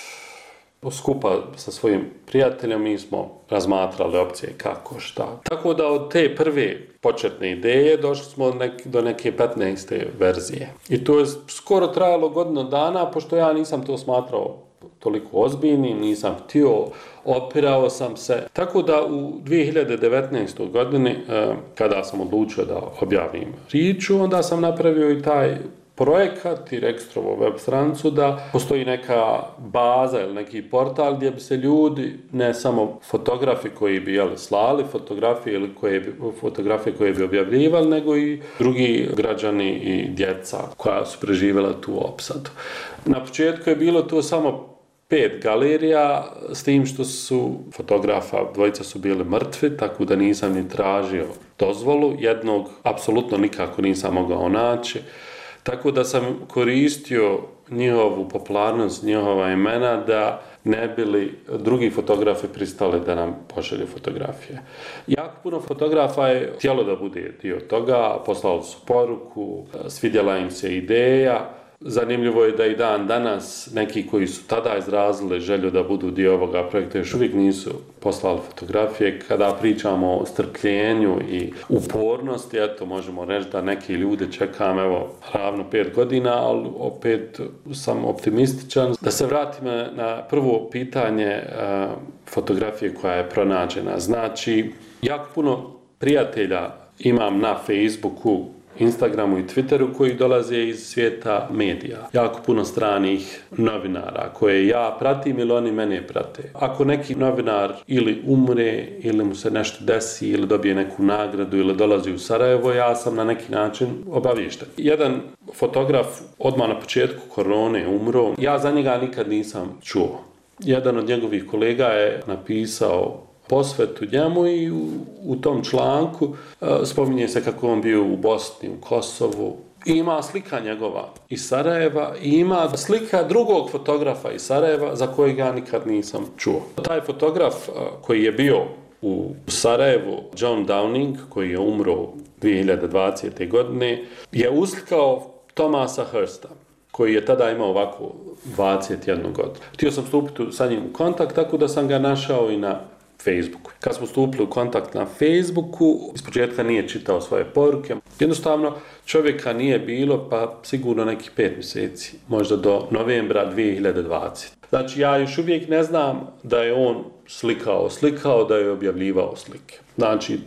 skupa sa svojim prijateljom, mi smo razmatrali opcije kako, šta. Tako da od te prve početne ideje došli smo nek, do neke petnaeste verzije. I to je skoro trajalo godinu dana, pošto ja nisam to smatrao toliko ozbiljnim, nisam htio, opirao sam se. Tako da u dvije hiljade devetnaestoj. godini, kada sam odlučio da objavim priču, onda sam napravio i taj projekat i registrovo web stranicu da postoji neka baza ili neki portal gdje bi se ljudi, ne samo fotografi koji bi jeli, slali fotografije ili koje bi, fotografije koje bi objavljivali, nego i drugi građani i djeca koja su preživjela tu opsadu. Na početku je bilo to samo pet galerija, s tim što su fotografa, dvojica su bili mrtvi, tako da nisam ni tražio dozvolu, jednog apsolutno nikako nisam mogao naći. Tako da sam koristio njihovu popularnost, njihova imena da ne bili drugi fotografi pristali da nam pošalju fotografije. Jako puno fotografa je htjelo da bude dio toga, poslali su poruku, svidjela im se ideja. Zanimljivo je da i dan danas neki koji su tada izrazili želju da budu dio ovoga projekta još uvijek nisu poslali fotografije. Kada pričamo o strpljenju i upornosti, eto možemo reći da neki ljudi čekam evo ravno pet godina, ali opet sam optimističan. Da se vratim na prvo pitanje uh, fotografije koja je pronađena. Znači, jako puno prijatelja imam na Facebooku, Instagramu i Twitteru koji dolaze iz svijeta medija. Jako puno stranih novinara koje ja pratim ili oni mene prate. Ako neki novinar ili umre ili mu se nešto desi ili dobije neku nagradu ili dolazi u Sarajevo, ja sam na neki način obaviješten. Jedan fotograf odmah na početku korone umro. Ja za njega nikad nisam čuo. Jedan od njegovih kolega je napisao posvetu njemu i u, u tom članku uh, spominje se kako on bio u Bosni, u Kosovu. I ima slika njegova iz Sarajeva i ima slika drugog fotografa iz Sarajeva za kojeg ja nikad nisam čuo. Taj fotograf uh, koji je bio u Sarajevu, John Downing, koji je umro dvije hiljade dvadesete. godine, je uslikao Thomasa Hursta, koji je tada imao ovako dvadeset jednu godinu. Htio sam stupiti sa njim u kontakt, tako da sam ga našao i na Facebooku. Kad smo stupili u kontakt na Facebooku, ispočetka nije čitao svoje poruke. Jednostavno, čovjeka nije bilo, pa sigurno nekih pet mjeseci, možda do novembra dvije hiljade dvadesete. Znači, ja još uvijek ne znam da je on slikao, slikao, da je objavljivao slike. Znači,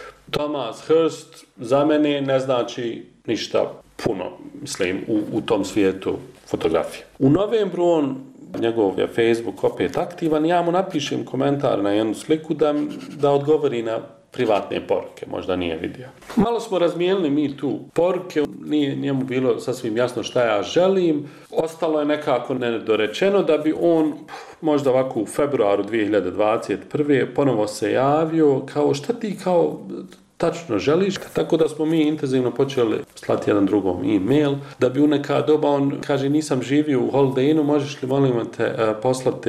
Thomas Hurst za mene ne znači ništa puno, mislim, u, u tom svijetu fotografije. U novembru on, njegov je Facebook opet aktivan, ja mu napišem komentar na jednu sliku da, da odgovori na privatne poruke, možda nije vidio. Malo smo razmijenili mi tu poruke, nije njemu bilo sasvim jasno šta ja želim, ostalo je nekako nedorečeno da bi on možda ovako u februaru dvije hiljade dvadeset prve. ponovo se javio kao šta ti kao tačno želiš, tako da smo mi intenzivno počeli slati jedan drugom e-mail, da bi u neka doba on kaže nisam živio u Holiday Innu, možeš li molim te poslati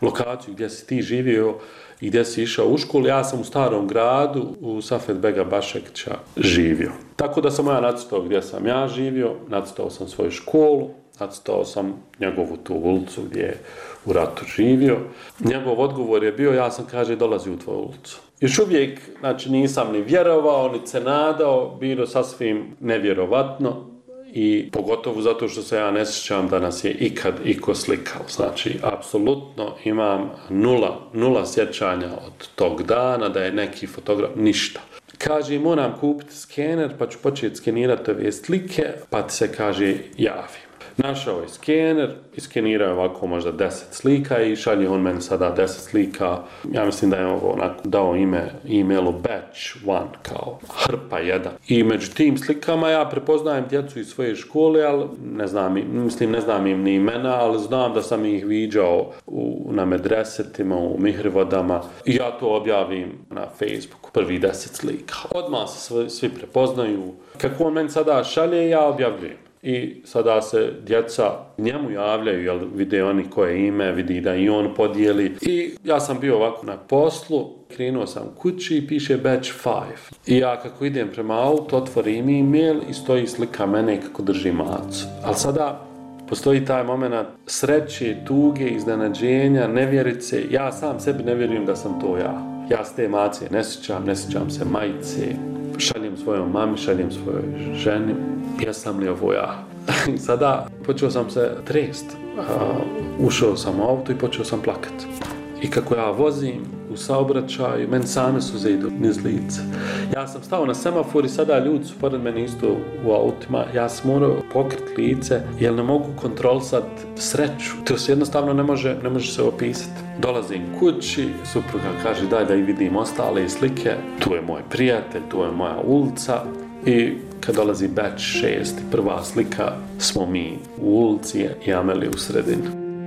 lokaciju gdje si ti živio i gdje si išao u školu. Ja sam u Starom gradu u Safet Bega Bašekća živio. Tako da sam ja nacrtao gdje sam ja živio, nacrtao sam svoju školu, nacrtao sam njegovu tu ulicu gdje je u ratu živio. Njegov odgovor je bio, ja sam, kaže, dolazi u tvoju ulicu. Još uvijek, znači, nisam ni vjerovao, ni se nadao, bilo sasvim nevjerovatno i pogotovo zato što se ja ne sjećam da nas je ikad iko slikao. Znači, apsolutno imam nula, nula sjećanja od tog dana da je neki fotograf, ništa. Kaže, moram kupiti skener pa ću početi skenirati ove slike, pa ti se, kaže, javim. Našao je skener, iskenirao je ovako možda deset slika i šalje on meni sada deset slika. Ja mislim da je ovo onako dao ime e-mailu batch one, kao hrpa jedan. I među tim slikama ja prepoznajem djecu iz svoje škole, ali ne znam, mislim ne znam im ni imena, ali znam da sam ih viđao u, na medresetima, u mihrivodama i ja to objavim na Facebooku, prvi deset slika. Odmah se svi, svi prepoznaju. Kako on meni sada šalje, ja objavljujem. I sada se djeca njemu javljaju, jer vide oni koje ime, vidi da i on podijeli. I ja sam bio ovako na poslu, krenuo sam kući i piše batch five. I ja kako idem prema autu, otvorim e-mail i stoji slika mene kako drži macu. Ali sada postoji taj moment sreće, tuge, iznenađenja, nevjerice. Ja sam sebi ne vjerujem da sam to ja. Ja s te mace ne sjećam, ne sjećam se majice. Šaljem svojoj mami, šaljem svojoj ženi. Jesam li ovo ja? Sada počeo sam se trest. Uh, ušao sam u auto i počeo sam plakat. I kako ja vozim u saobraćaju, meni same suze idu niz lice. Ja sam stao na semafor i sada ljudi su pored mene isto u autima. Ja sam morao pokriti lice jer ne mogu kontrolisati sreću. To se jednostavno ne može, ne može se opisati. Dolazim kući, supruga kaže daj da i vidim ostale slike. Tu je moj prijatelj, tu je moja ulica. I kad dolazi batch šest, prva slika, smo mi u ulici i Amelija u sredini.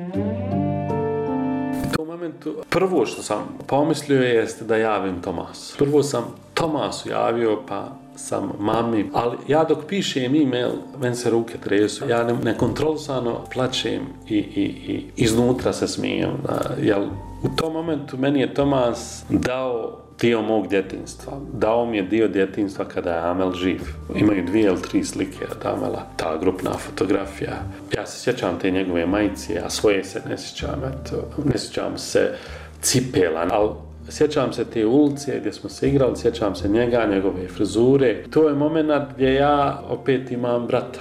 U tom momentu, prvo što sam pomislio jeste da javim Tomasu. Prvo sam Tomasu javio, pa sam mami, ali ja dok pišem e-mail, meni se ruke tresu, ja ne, nekontrolisano plačem i, i, i iznutra se smijem. Jer u tom momentu meni je Tomas dao dio mog djetinjstva. Dao mi je dio djetinjstva kada je Amel živ. Imaju dvije ili tri slike od Amela, ta grupna fotografija. Ja se sjećam te njegove majice, a svoje se ne sjećam, eto, ne sjećam se cipela, ali sjećam se te ulice gdje smo se igrali, sjećam se njega, njegove frizure. To je moment gdje ja opet imam brata.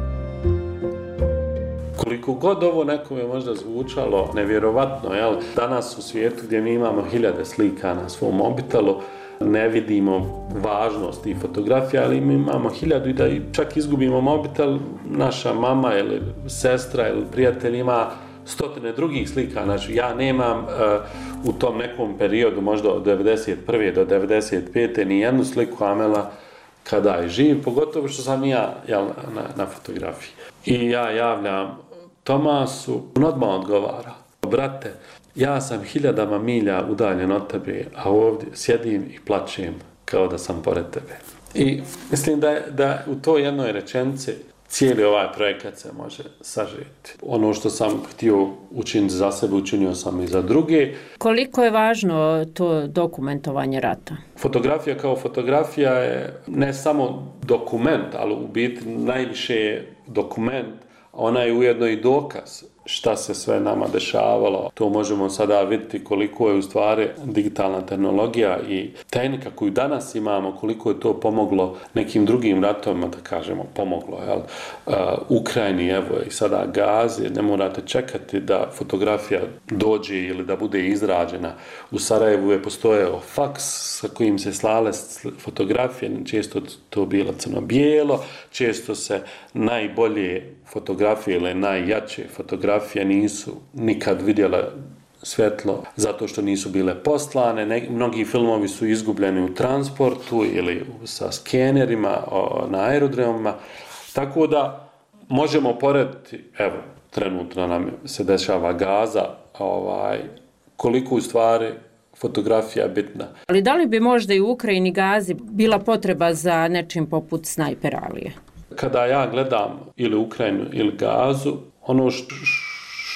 Koliko god ovo nekome možda zvučalo nevjerovatno, jel? Danas u svijetu gdje mi imamo hiljade slika na svom mobitelu, ne vidimo važnost tih fotografija, ali mi imamo hiljadu i da čak izgubimo mobitel, naša mama ili sestra ili prijatelj ima stotine drugih slika. Znači, ja nemam uh, u tom nekom periodu, možda od devedeset prve do devedeset pete ni jednu sliku Amela kada je živ, pogotovo što sam ja jel, na, na fotografiji. I ja javljam Tomasu, on odmah odgovara. Brate, ja sam hiljadama milja udaljen od tebe, a ovdje sjedim i plačem kao da sam pored tebe. I mislim da, da u toj jednoj rečenici cijeli ovaj projekat se može sažeti. Ono što sam htio učiniti za sebe, učinio sam i za druge. Koliko je važno to dokumentovanje rata? Fotografija kao fotografija je ne samo dokument, ali u biti najviše je dokument, ona je ujedno i dokaz šta se sve nama dešavalo. To možemo sada vidjeti koliko je u stvari digitalna tehnologija i tehnika koju danas imamo, koliko je to pomoglo nekim drugim ratovima, da kažemo, pomoglo. Jel? Uh, Ukrajini, evo i sada Gazi, ne morate čekati da fotografija dođe ili da bude izrađena. U Sarajevu je postojao faks sa kojim se slale fotografije, često to bilo crno-bijelo, često se najbolje fotografije ili najjače fotografije nisu nikad vidjele svjetlo zato što nisu bile poslane. Ne, mnogi filmovi su izgubljeni u transportu ili sa skenerima o, na aerodromima. Tako da možemo porediti, evo, trenutno nam se dešava Gaza, ovaj, koliko u stvari fotografija bitna. Ali da li bi možda i u Ukrajini Gazi bila potreba za nečim poput Snajper Alije? Kada ja gledam ili Ukrajinu ili Gazu, ono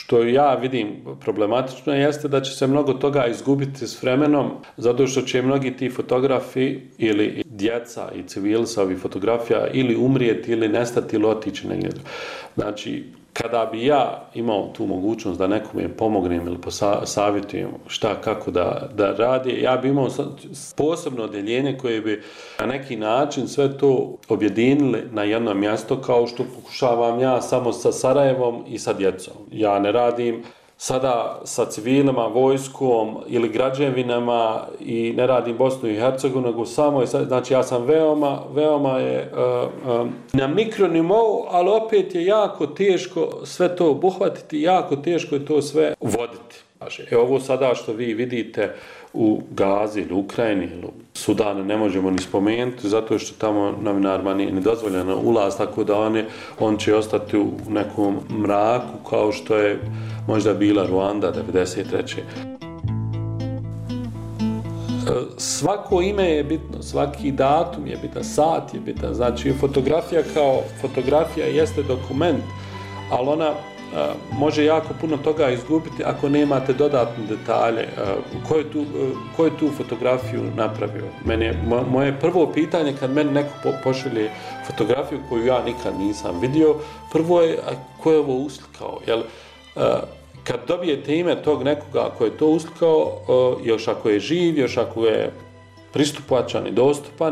što ja vidim problematično jeste da će se mnogo toga izgubiti s vremenom, zato što će mnogi ti fotografi ili djeca i civili sa ovih fotografija ili umrijeti ili nestati ili otići negdje. Znači, kada bi ja imao tu mogućnost da nekome pomognem ili savjetujem šta, kako da, da radi, ja bi imao posebno odjeljenje koje bi na neki način sve to objedinili na jedno mjesto, kao što pokušavam ja samo sa Sarajevom i sa djecom. Ja ne radim sada sa civilima, vojskom ili građevinama i ne radim Bosnu i Hercegovinu, nego samo, znači ja sam veoma, veoma je uh, um, na mikronivou, ali opet je jako teško sve to obuhvatiti, jako teško je to sve voditi. E ovo sada što vi vidite u Gazi ili Ukrajini ili u Sudanu ne možemo ni spomenuti, zato što tamo novinarima nije ni dozvoljeno ulaz, tako da on, je, on će ostati u nekom mraku kao što je možda bila Ruanda devedeset treće Svako ime je bitno, svaki datum je bitan, sat je bitan, znači fotografija kao fotografija jeste dokument, ali ona Uh, može jako puno toga izgubiti ako nemate dodatne detalje. Uh, ko, je tu, uh, ko je tu fotografiju napravio? Mene, mo, moje prvo pitanje kad meni neko po, pošalje fotografiju koju ja nikad nisam vidio, prvo je a, ko je ovo uslikao? Jel, uh, kad dobijete ime tog nekoga ko je to uslikao, uh, još ako je živ, još ako je pristupačan i dostupan,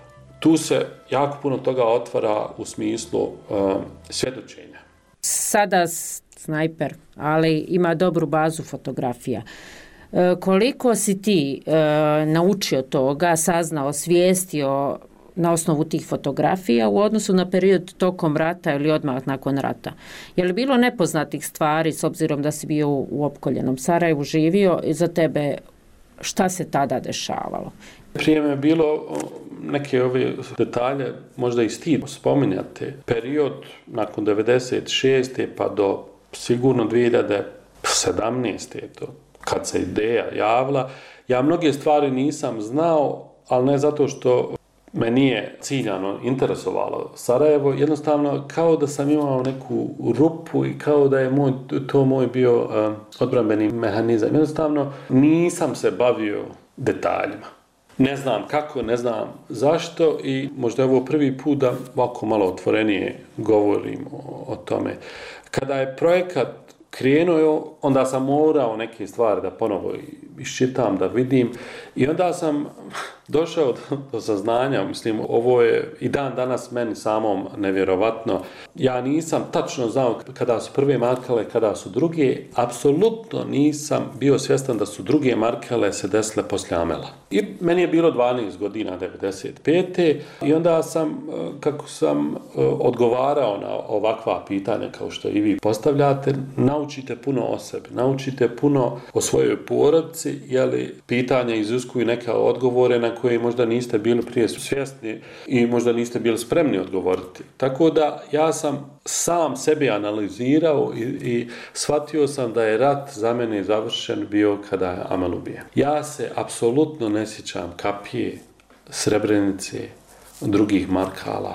tu se jako puno toga otvara u smislu uh, svjedočenja. Sada snajper, ali ima dobru bazu fotografija. E, koliko si ti e, naučio toga, saznao, svijestio na osnovu tih fotografija u odnosu na period tokom rata ili odmah nakon rata? Je li bilo nepoznatih stvari, s obzirom da si bio u opkoljenom Sarajevu, živio, i za tebe šta se tada dešavalo? Prije me je bilo neke ove detalje, možda i stid spominjate, period nakon devedeset šeste pa do sigurno dvije hiljade sedamnaeste to, kad se ideja javila, ja mnoge stvari nisam znao, ali ne zato što me nije ciljano interesovalo Sarajevo, jednostavno kao da sam imao neku rupu i kao da je moj, to moj bio uh, odbrambeni mehanizam. Jednostavno nisam se bavio detaljima. Ne znam kako, ne znam zašto i možda je ovo prvi put da ovako malo otvorenije govorim o, o tome. Kada je projekat krenuo, onda sam morao neke stvari da ponovo iščitam, da vidim i onda sam došao do, do saznanja, mislim, ovo je i dan danas meni samom nevjerovatno. Ja nisam tačno znao kada su prve markale, kada su druge, apsolutno nisam bio svjestan da su druge markale se desile poslije Amela. I meni je bilo dvanaest godina, devedeset pete i onda sam, kako sam odgovarao na ovakva pitanja kao što i vi postavljate, naučite puno o sebi, naučite puno o svojoj porodici, jeli pitanja iziskuju neke odgovore na koje možda niste bili prije svjesni i možda niste bili spremni odgovoriti. Tako da ja sam sam sebi analizirao i, i shvatio sam da je rat za mene završen bio kada je Amel ubijen. Ja se apsolutno ne sjećam Kapije, Srebrenice, drugih markala.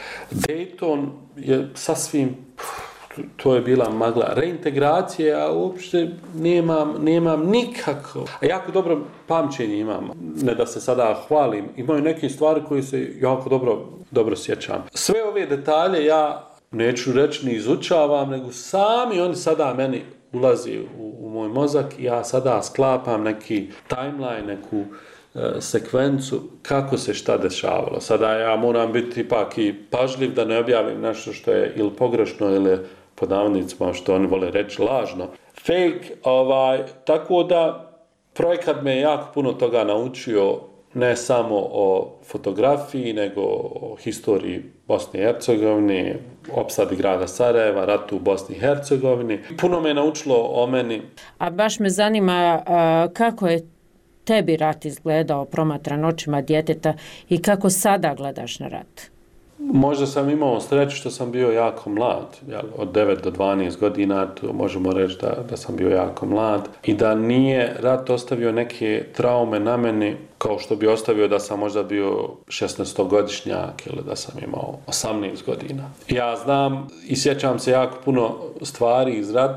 Dayton je sasvim, to je bila magla. Reintegracija, a uopšte nemam, nemam nikako. A jako dobro pamćenje imam. Ne da se sada hvalim. Imaju neke stvari koje se jako dobro, dobro sjećam. Sve ove detalje ja neću reći ni izučavam, nego sami oni sada meni ulazi u, u moj mozak i ja sada sklapam neki timeline, neku uh, sekvencu kako se šta dešavalo. Sada ja moram biti ipak i pažljiv da ne objavim nešto što je ili pogrešno ili po navodnicima što oni vole reći lažno. Fake, ovaj, tako da projekat me jako puno toga naučio, ne samo o fotografiji, nego o historiji Bosne i Hercegovine, opsadi grada Sarajeva, ratu u Bosni i Hercegovini. Puno me je naučilo o meni. A baš me zanima a, kako je tebi rat izgledao promatran očima djeteta i kako sada gledaš na rat? Možda sam imao sreću što sam bio jako mlad, jel, od devet do dvanaest godina, to možemo reći da, da sam bio jako mlad i da nije rat ostavio neke traume na meni kao što bi ostavio da sam možda bio šesnaestogodišnjak ili da sam imao osamnaest godina. Ja znam i sjećam se jako puno stvari iz rata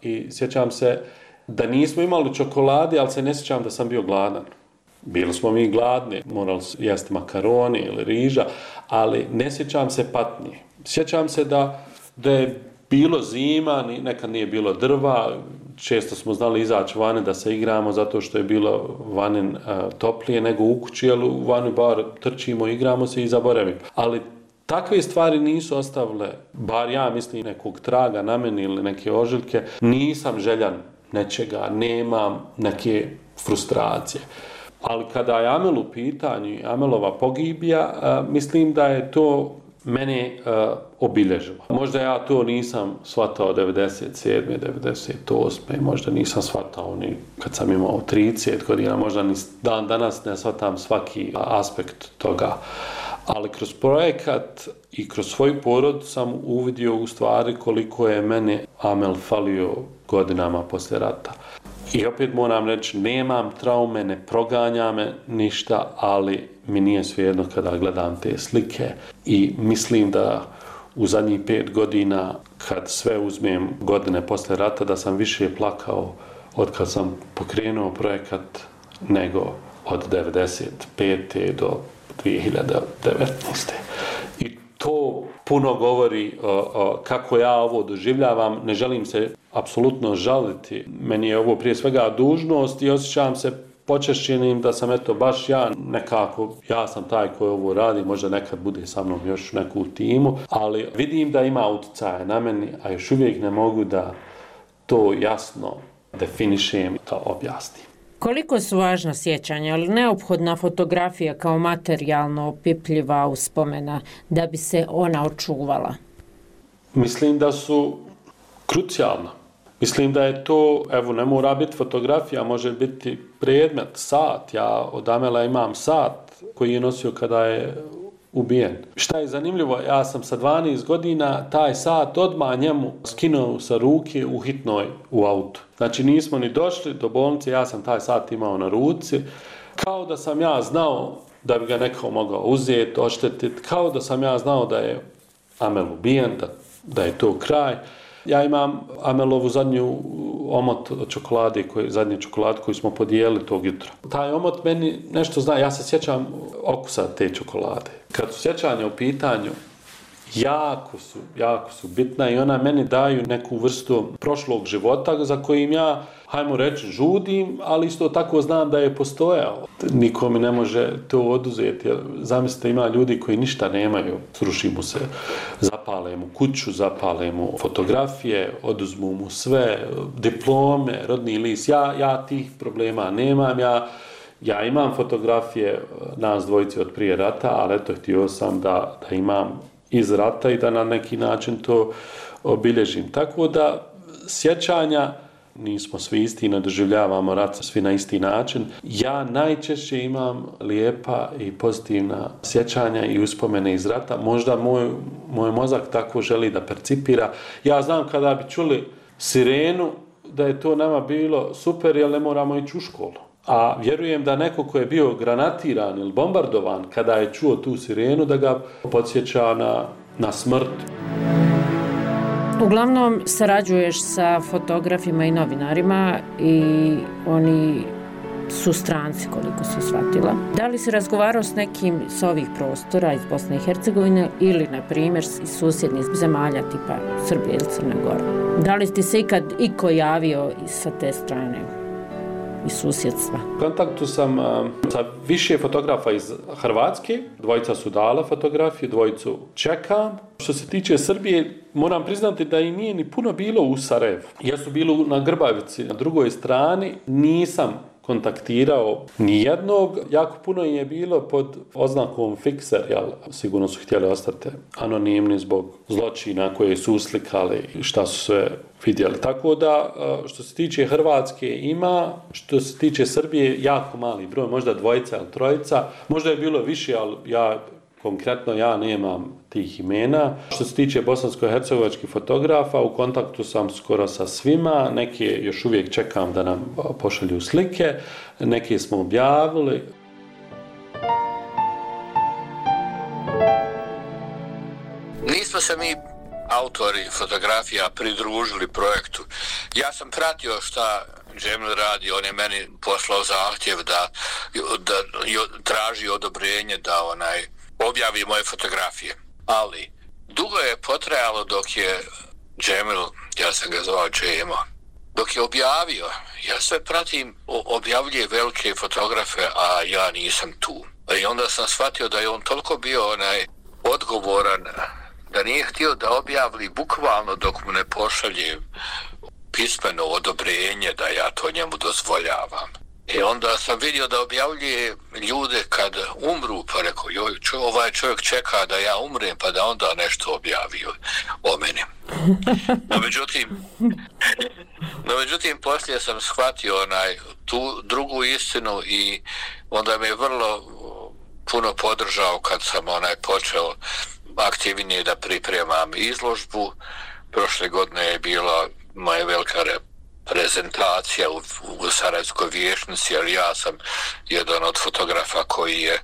i sjećam se da nismo imali čokolade, ali se ne sjećam da sam bio gladan. Bili smo mi gladni, morali jesti makaroni ili riža, ali ne sjećam se patnje. Sjećam se da, da je bilo zima, nekad nije bilo drva, često smo znali izaći vani da se igramo zato što je bilo vani uh, toplije nego u kući, ali u vani bar trčimo, igramo se i zaboravimo. Ali takve stvari nisu ostavile, bar ja mislim, nekog traga na meni ili neke ožiljke. Nisam željan nečega, nemam neke frustracije. Ali kada je Amel u pitanju, Amelova pogibija, uh, mislim da je to mene uh, obilježilo. Možda ja to nisam shvatao devedeset sedme, devedeset osme, možda nisam shvatao ni kad sam imao trideset godina, možda ni dan danas ne shvatam svaki aspekt toga. Ali kroz projekat i kroz svoju porod sam uvidio u stvari koliko je mene Amel falio godinama poslije rata. I opet moram reći, nemam traume, ne proganja me ništa, ali mi nije svejedno kada gledam te slike i mislim da u zadnjih pet godina, kad sve uzmem godine poslije rata, da sam više plakao od kad sam pokrenuo projekat nego od devedeset pete do dvije hiljade devetnaeste. I to puno govori o, o, kako ja ovo doživljavam. Ne želim se apsolutno žaliti. Meni je ovo prije svega dužnost i osjećam se počešćenim da sam eto baš ja nekako, ja sam taj koji ovo radi, možda nekad bude sa mnom još neku u timu, ali vidim da ima utjecaja na meni, a još uvijek ne mogu da to jasno definišem i da objasnim. Koliko su važna sjećanja, ali neophodna fotografija kao materijalno opipljiva uspomena da bi se ona očuvala? Mislim da su krucijalna. Mislim da je to, evo, ne mora biti fotografija, može biti predmet, sat. Ja od Amela imam sat koji je nosio kada je ubijen. Šta je zanimljivo, ja sam sa dvanaest godina taj sat odmah njemu skinuo sa ruke u hitnoj u autu. Znači nismo ni došli do bolnice, ja sam taj sat imao na ruci, kao da sam ja znao da bi ga neko mogao uzeti, oštetiti, kao da sam ja znao da je Amel ubijen, da, da je to kraj. Ja imam Amelovu zadnju omot od čokolade, koji, zadnji čokolad koji smo podijelili tog jutra. Taj omot meni nešto zna, ja se sjećam okusa te čokolade. Kad su sjećanja u pitanju, jako su, jako su bitna i ona meni daju neku vrstu prošlog života za kojim ja, hajmo reći, žudim, ali isto tako znam da je postojao. Niko mi ne može to oduzeti. Zamislite, ima ljudi koji ništa nemaju, sruši mu se, zapale mu kuću, zapale mu fotografije, oduzmu mu sve, diplome, rodni list. Ja, ja tih problema nemam, ja Ja imam fotografije nas dvojice od prije rata, ali eto, htio sam da, da imam iz rata i da na neki način to obilježim. Tako da sjećanja, nismo svi isti, ne doživljavamo rat svi na isti način. Ja najčešće imam lijepa i pozitivna sjećanja i uspomene iz rata. Možda moj, moj mozak tako želi da percipira. Ja znam kada bi čuli sirenu da je to nama bilo super, jer ne moramo ići u školu. A vjerujem da neko ko je bio granatiran ili bombardovan, kada je čuo tu sirenu, da ga podsjeća na, na smrt. Uglavnom sarađuješ sa fotografima i novinarima i oni su stranci, koliko su shvatila. Da li si razgovarao s nekim s ovih prostora iz Bosne i Hercegovine ili, na primjer, iz susjednih zemalja tipa Srbije ili Crne Gore? Da li ti se ikad iko javio sa te strane? I susjedstva. U kontaktu sam uh, sa više fotografa iz Hrvatske, dvojica su dala fotografije, dvojicu čekam. Što se tiče Srbije, moram priznati da i nije ni puno bilo u Sarajevu. Ja su bili na Grbavici, na drugoj strani, nisam kontaktirao nijednog. Jako puno je bilo pod oznakom fikser, jel, sigurno su htjeli ostati anonimni zbog zločina koje su uslikali i šta su sve vidjeli. Tako da, što se tiče Hrvatske ima, što se tiče Srbije, jako mali broj, možda dvojica ili trojica, možda je bilo više, ali ja konkretno ja nemam tih imena. Što se tiče bosansko-hercegovačkih fotografa, u kontaktu sam skoro sa svima, neke još uvijek čekam da nam pošalju slike, neke smo objavili. Nismo se mi autori fotografija pridružili projektu. Ja sam pratio šta Džemil radi, on je meni poslao zahtjev da, da, da traži odobrenje da onaj objavi moje fotografije. Ali dugo je potrajalo dok je Džemil, ja sam ga zvao Džemo, dok je objavio, ja sve pratim, objavljuje velike fotografe, a ja nisam tu. I onda sam shvatio da je on toliko bio onaj odgovoran, da nije htio da objavili bukvalno dok mu ne pošalje pismeno odobrenje da ja to njemu dozvoljavam. I onda sam vidio da objavljuje ljude kad umru, pa rekao, joj, čo, ovaj čovjek čeka da ja umrem, pa da onda nešto objavi o meni. No međutim, no međutim, poslije sam shvatio onaj, tu drugu istinu i onda me je vrlo puno podržao kad sam onaj počeo aktivnije da pripremam izložbu. Prošle godine je bila moja velika prezentacija u, u Sarajevskoj vijećnici, ali ja sam jedan od fotografa koji je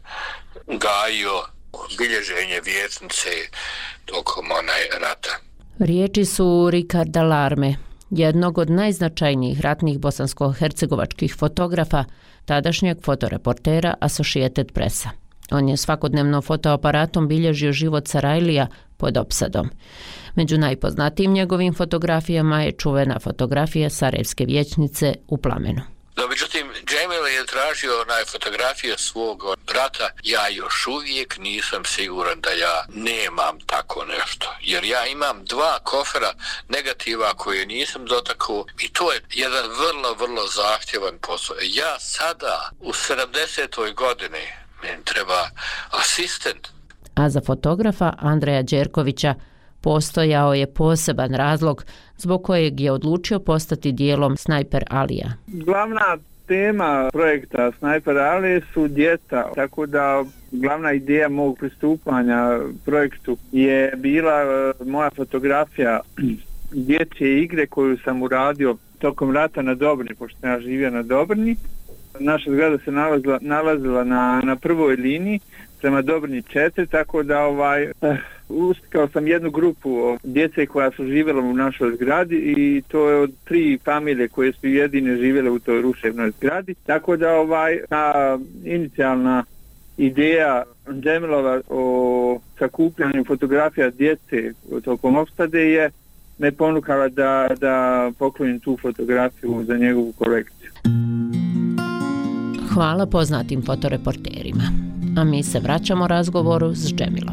gajio bilježenje vijećnice tokom onaj rata. Riječi su Ricarda Larme, jednog od najznačajnijih ratnih bosansko-hercegovačkih fotografa, tadašnjeg fotoreportera Associated Pressa. On je svakodnevno fotoaparatom bilježio život Sarajlija pod opsadom. Među najpoznatijim njegovim fotografijama je čuvena fotografija Sarajevske vijećnice u plamenu. No, međutim, Džemil je tražio onaj fotografije svog brata. Ja još uvijek nisam siguran da ja nemam tako nešto. Jer ja imam dva kofera negativa koje nisam dotakao i to je jedan vrlo, vrlo zahtjevan posao. Ja sada u sedamdesetoj godini meni treba asistent. A za fotografa Andreja Đerkovića postojao je poseban razlog zbog kojeg je odlučio postati dijelom Snajper Alija. Glavna tema projekta Snajper Alije su djeca, tako da glavna ideja mog pristupanja projektu je bila moja fotografija dječje igre koju sam uradio tokom rata na Dobrni, pošto sam ja živio na Dobrni. Naša zgrada se nalazila, nalazila na, na prvoj liniji prema Dobrni četiri, tako da ovaj, uh, ustikao sam jednu grupu djece koja su živjela u našoj zgradi i to je od tri familije koje su jedine živjele u toj ruševnoj zgradi. Tako da ovaj, ta inicijalna ideja Džemilova o sakupljanju fotografija djece tokom opsade je me ponukala da, da poklonim tu fotografiju za njegovu kolekciju. Hvala poznatim fotoreporterima. A mi se vraćamo razgovoru s Džemilom.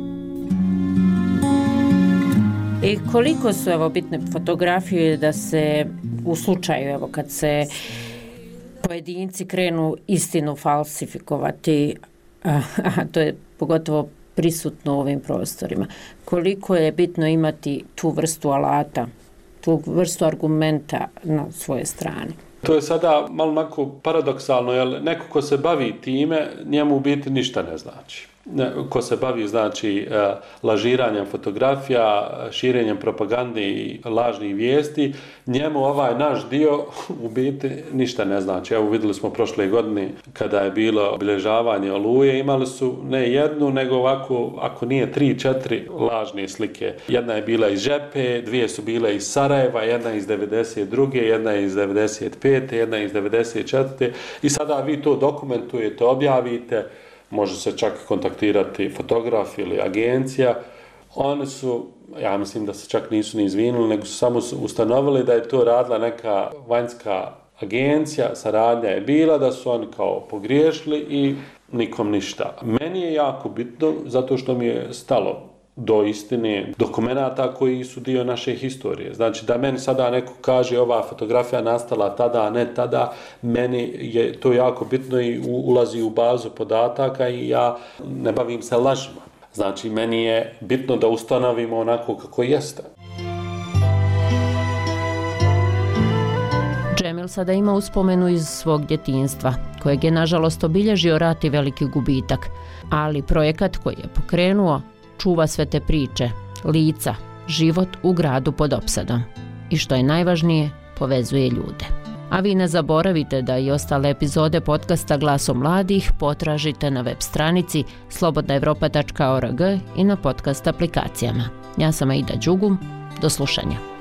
I koliko su evo bitne fotografije da se u slučaju evo kad se pojedinci krenu istinu falsifikovati, a, a to je pogotovo prisutno u ovim prostorima. Koliko je bitno imati tu vrstu alata, tu vrstu argumenta na svojoj strani? To je sada malo onako paradoksalno, jer neko ko se bavi time, njemu u biti ništa ne znači. Ko se bavi, znači, lažiranjem fotografija, širenjem propagande i lažnih vijesti, njemu ovaj naš dio u biti ništa ne znači. Evo vidjeli smo prošle godine kada je bilo obilježavanje Oluje, imali su ne jednu, nego ovako, ako nije tri, četiri lažne slike. Jedna je bila iz Žepe, dvije su bile iz Sarajeva, jedna iz devedeset druge, jedna iz devedeset pete, jedna iz devedeset četvrte i sada vi to dokumentujete, objavite, može se čak kontaktirati fotograf ili agencija. Oni su, ja mislim da se čak nisu ni izvinuli, nego su samo ustanovili da je to radila neka vanjska agencija, saradnja je bila, da su oni kao pogriješili i nikom ništa. Meni je jako bitno, zato što mi je stalo do istine dokumenata koji su dio naše historije. Znači da meni sada neko kaže ova fotografija nastala tada, a ne tada, meni je to jako bitno i ulazi u bazu podataka i ja ne bavim se lažima. Znači meni je bitno da ustanovimo onako kako jeste. Džemil sada ima uspomenu iz svog djetinjstva, kojeg je nažalost obilježio rat i veliki gubitak, ali projekat koji je pokrenuo čuva sve te priče, lica, život u gradu pod opsadom. I što je najvažnije, povezuje ljude. A vi ne zaboravite da i ostale epizode podcasta Glasom mladih potražite na web stranici slobodna evropa tačka org i na podcast aplikacijama. Ja sam Aida Đugum, do slušanja.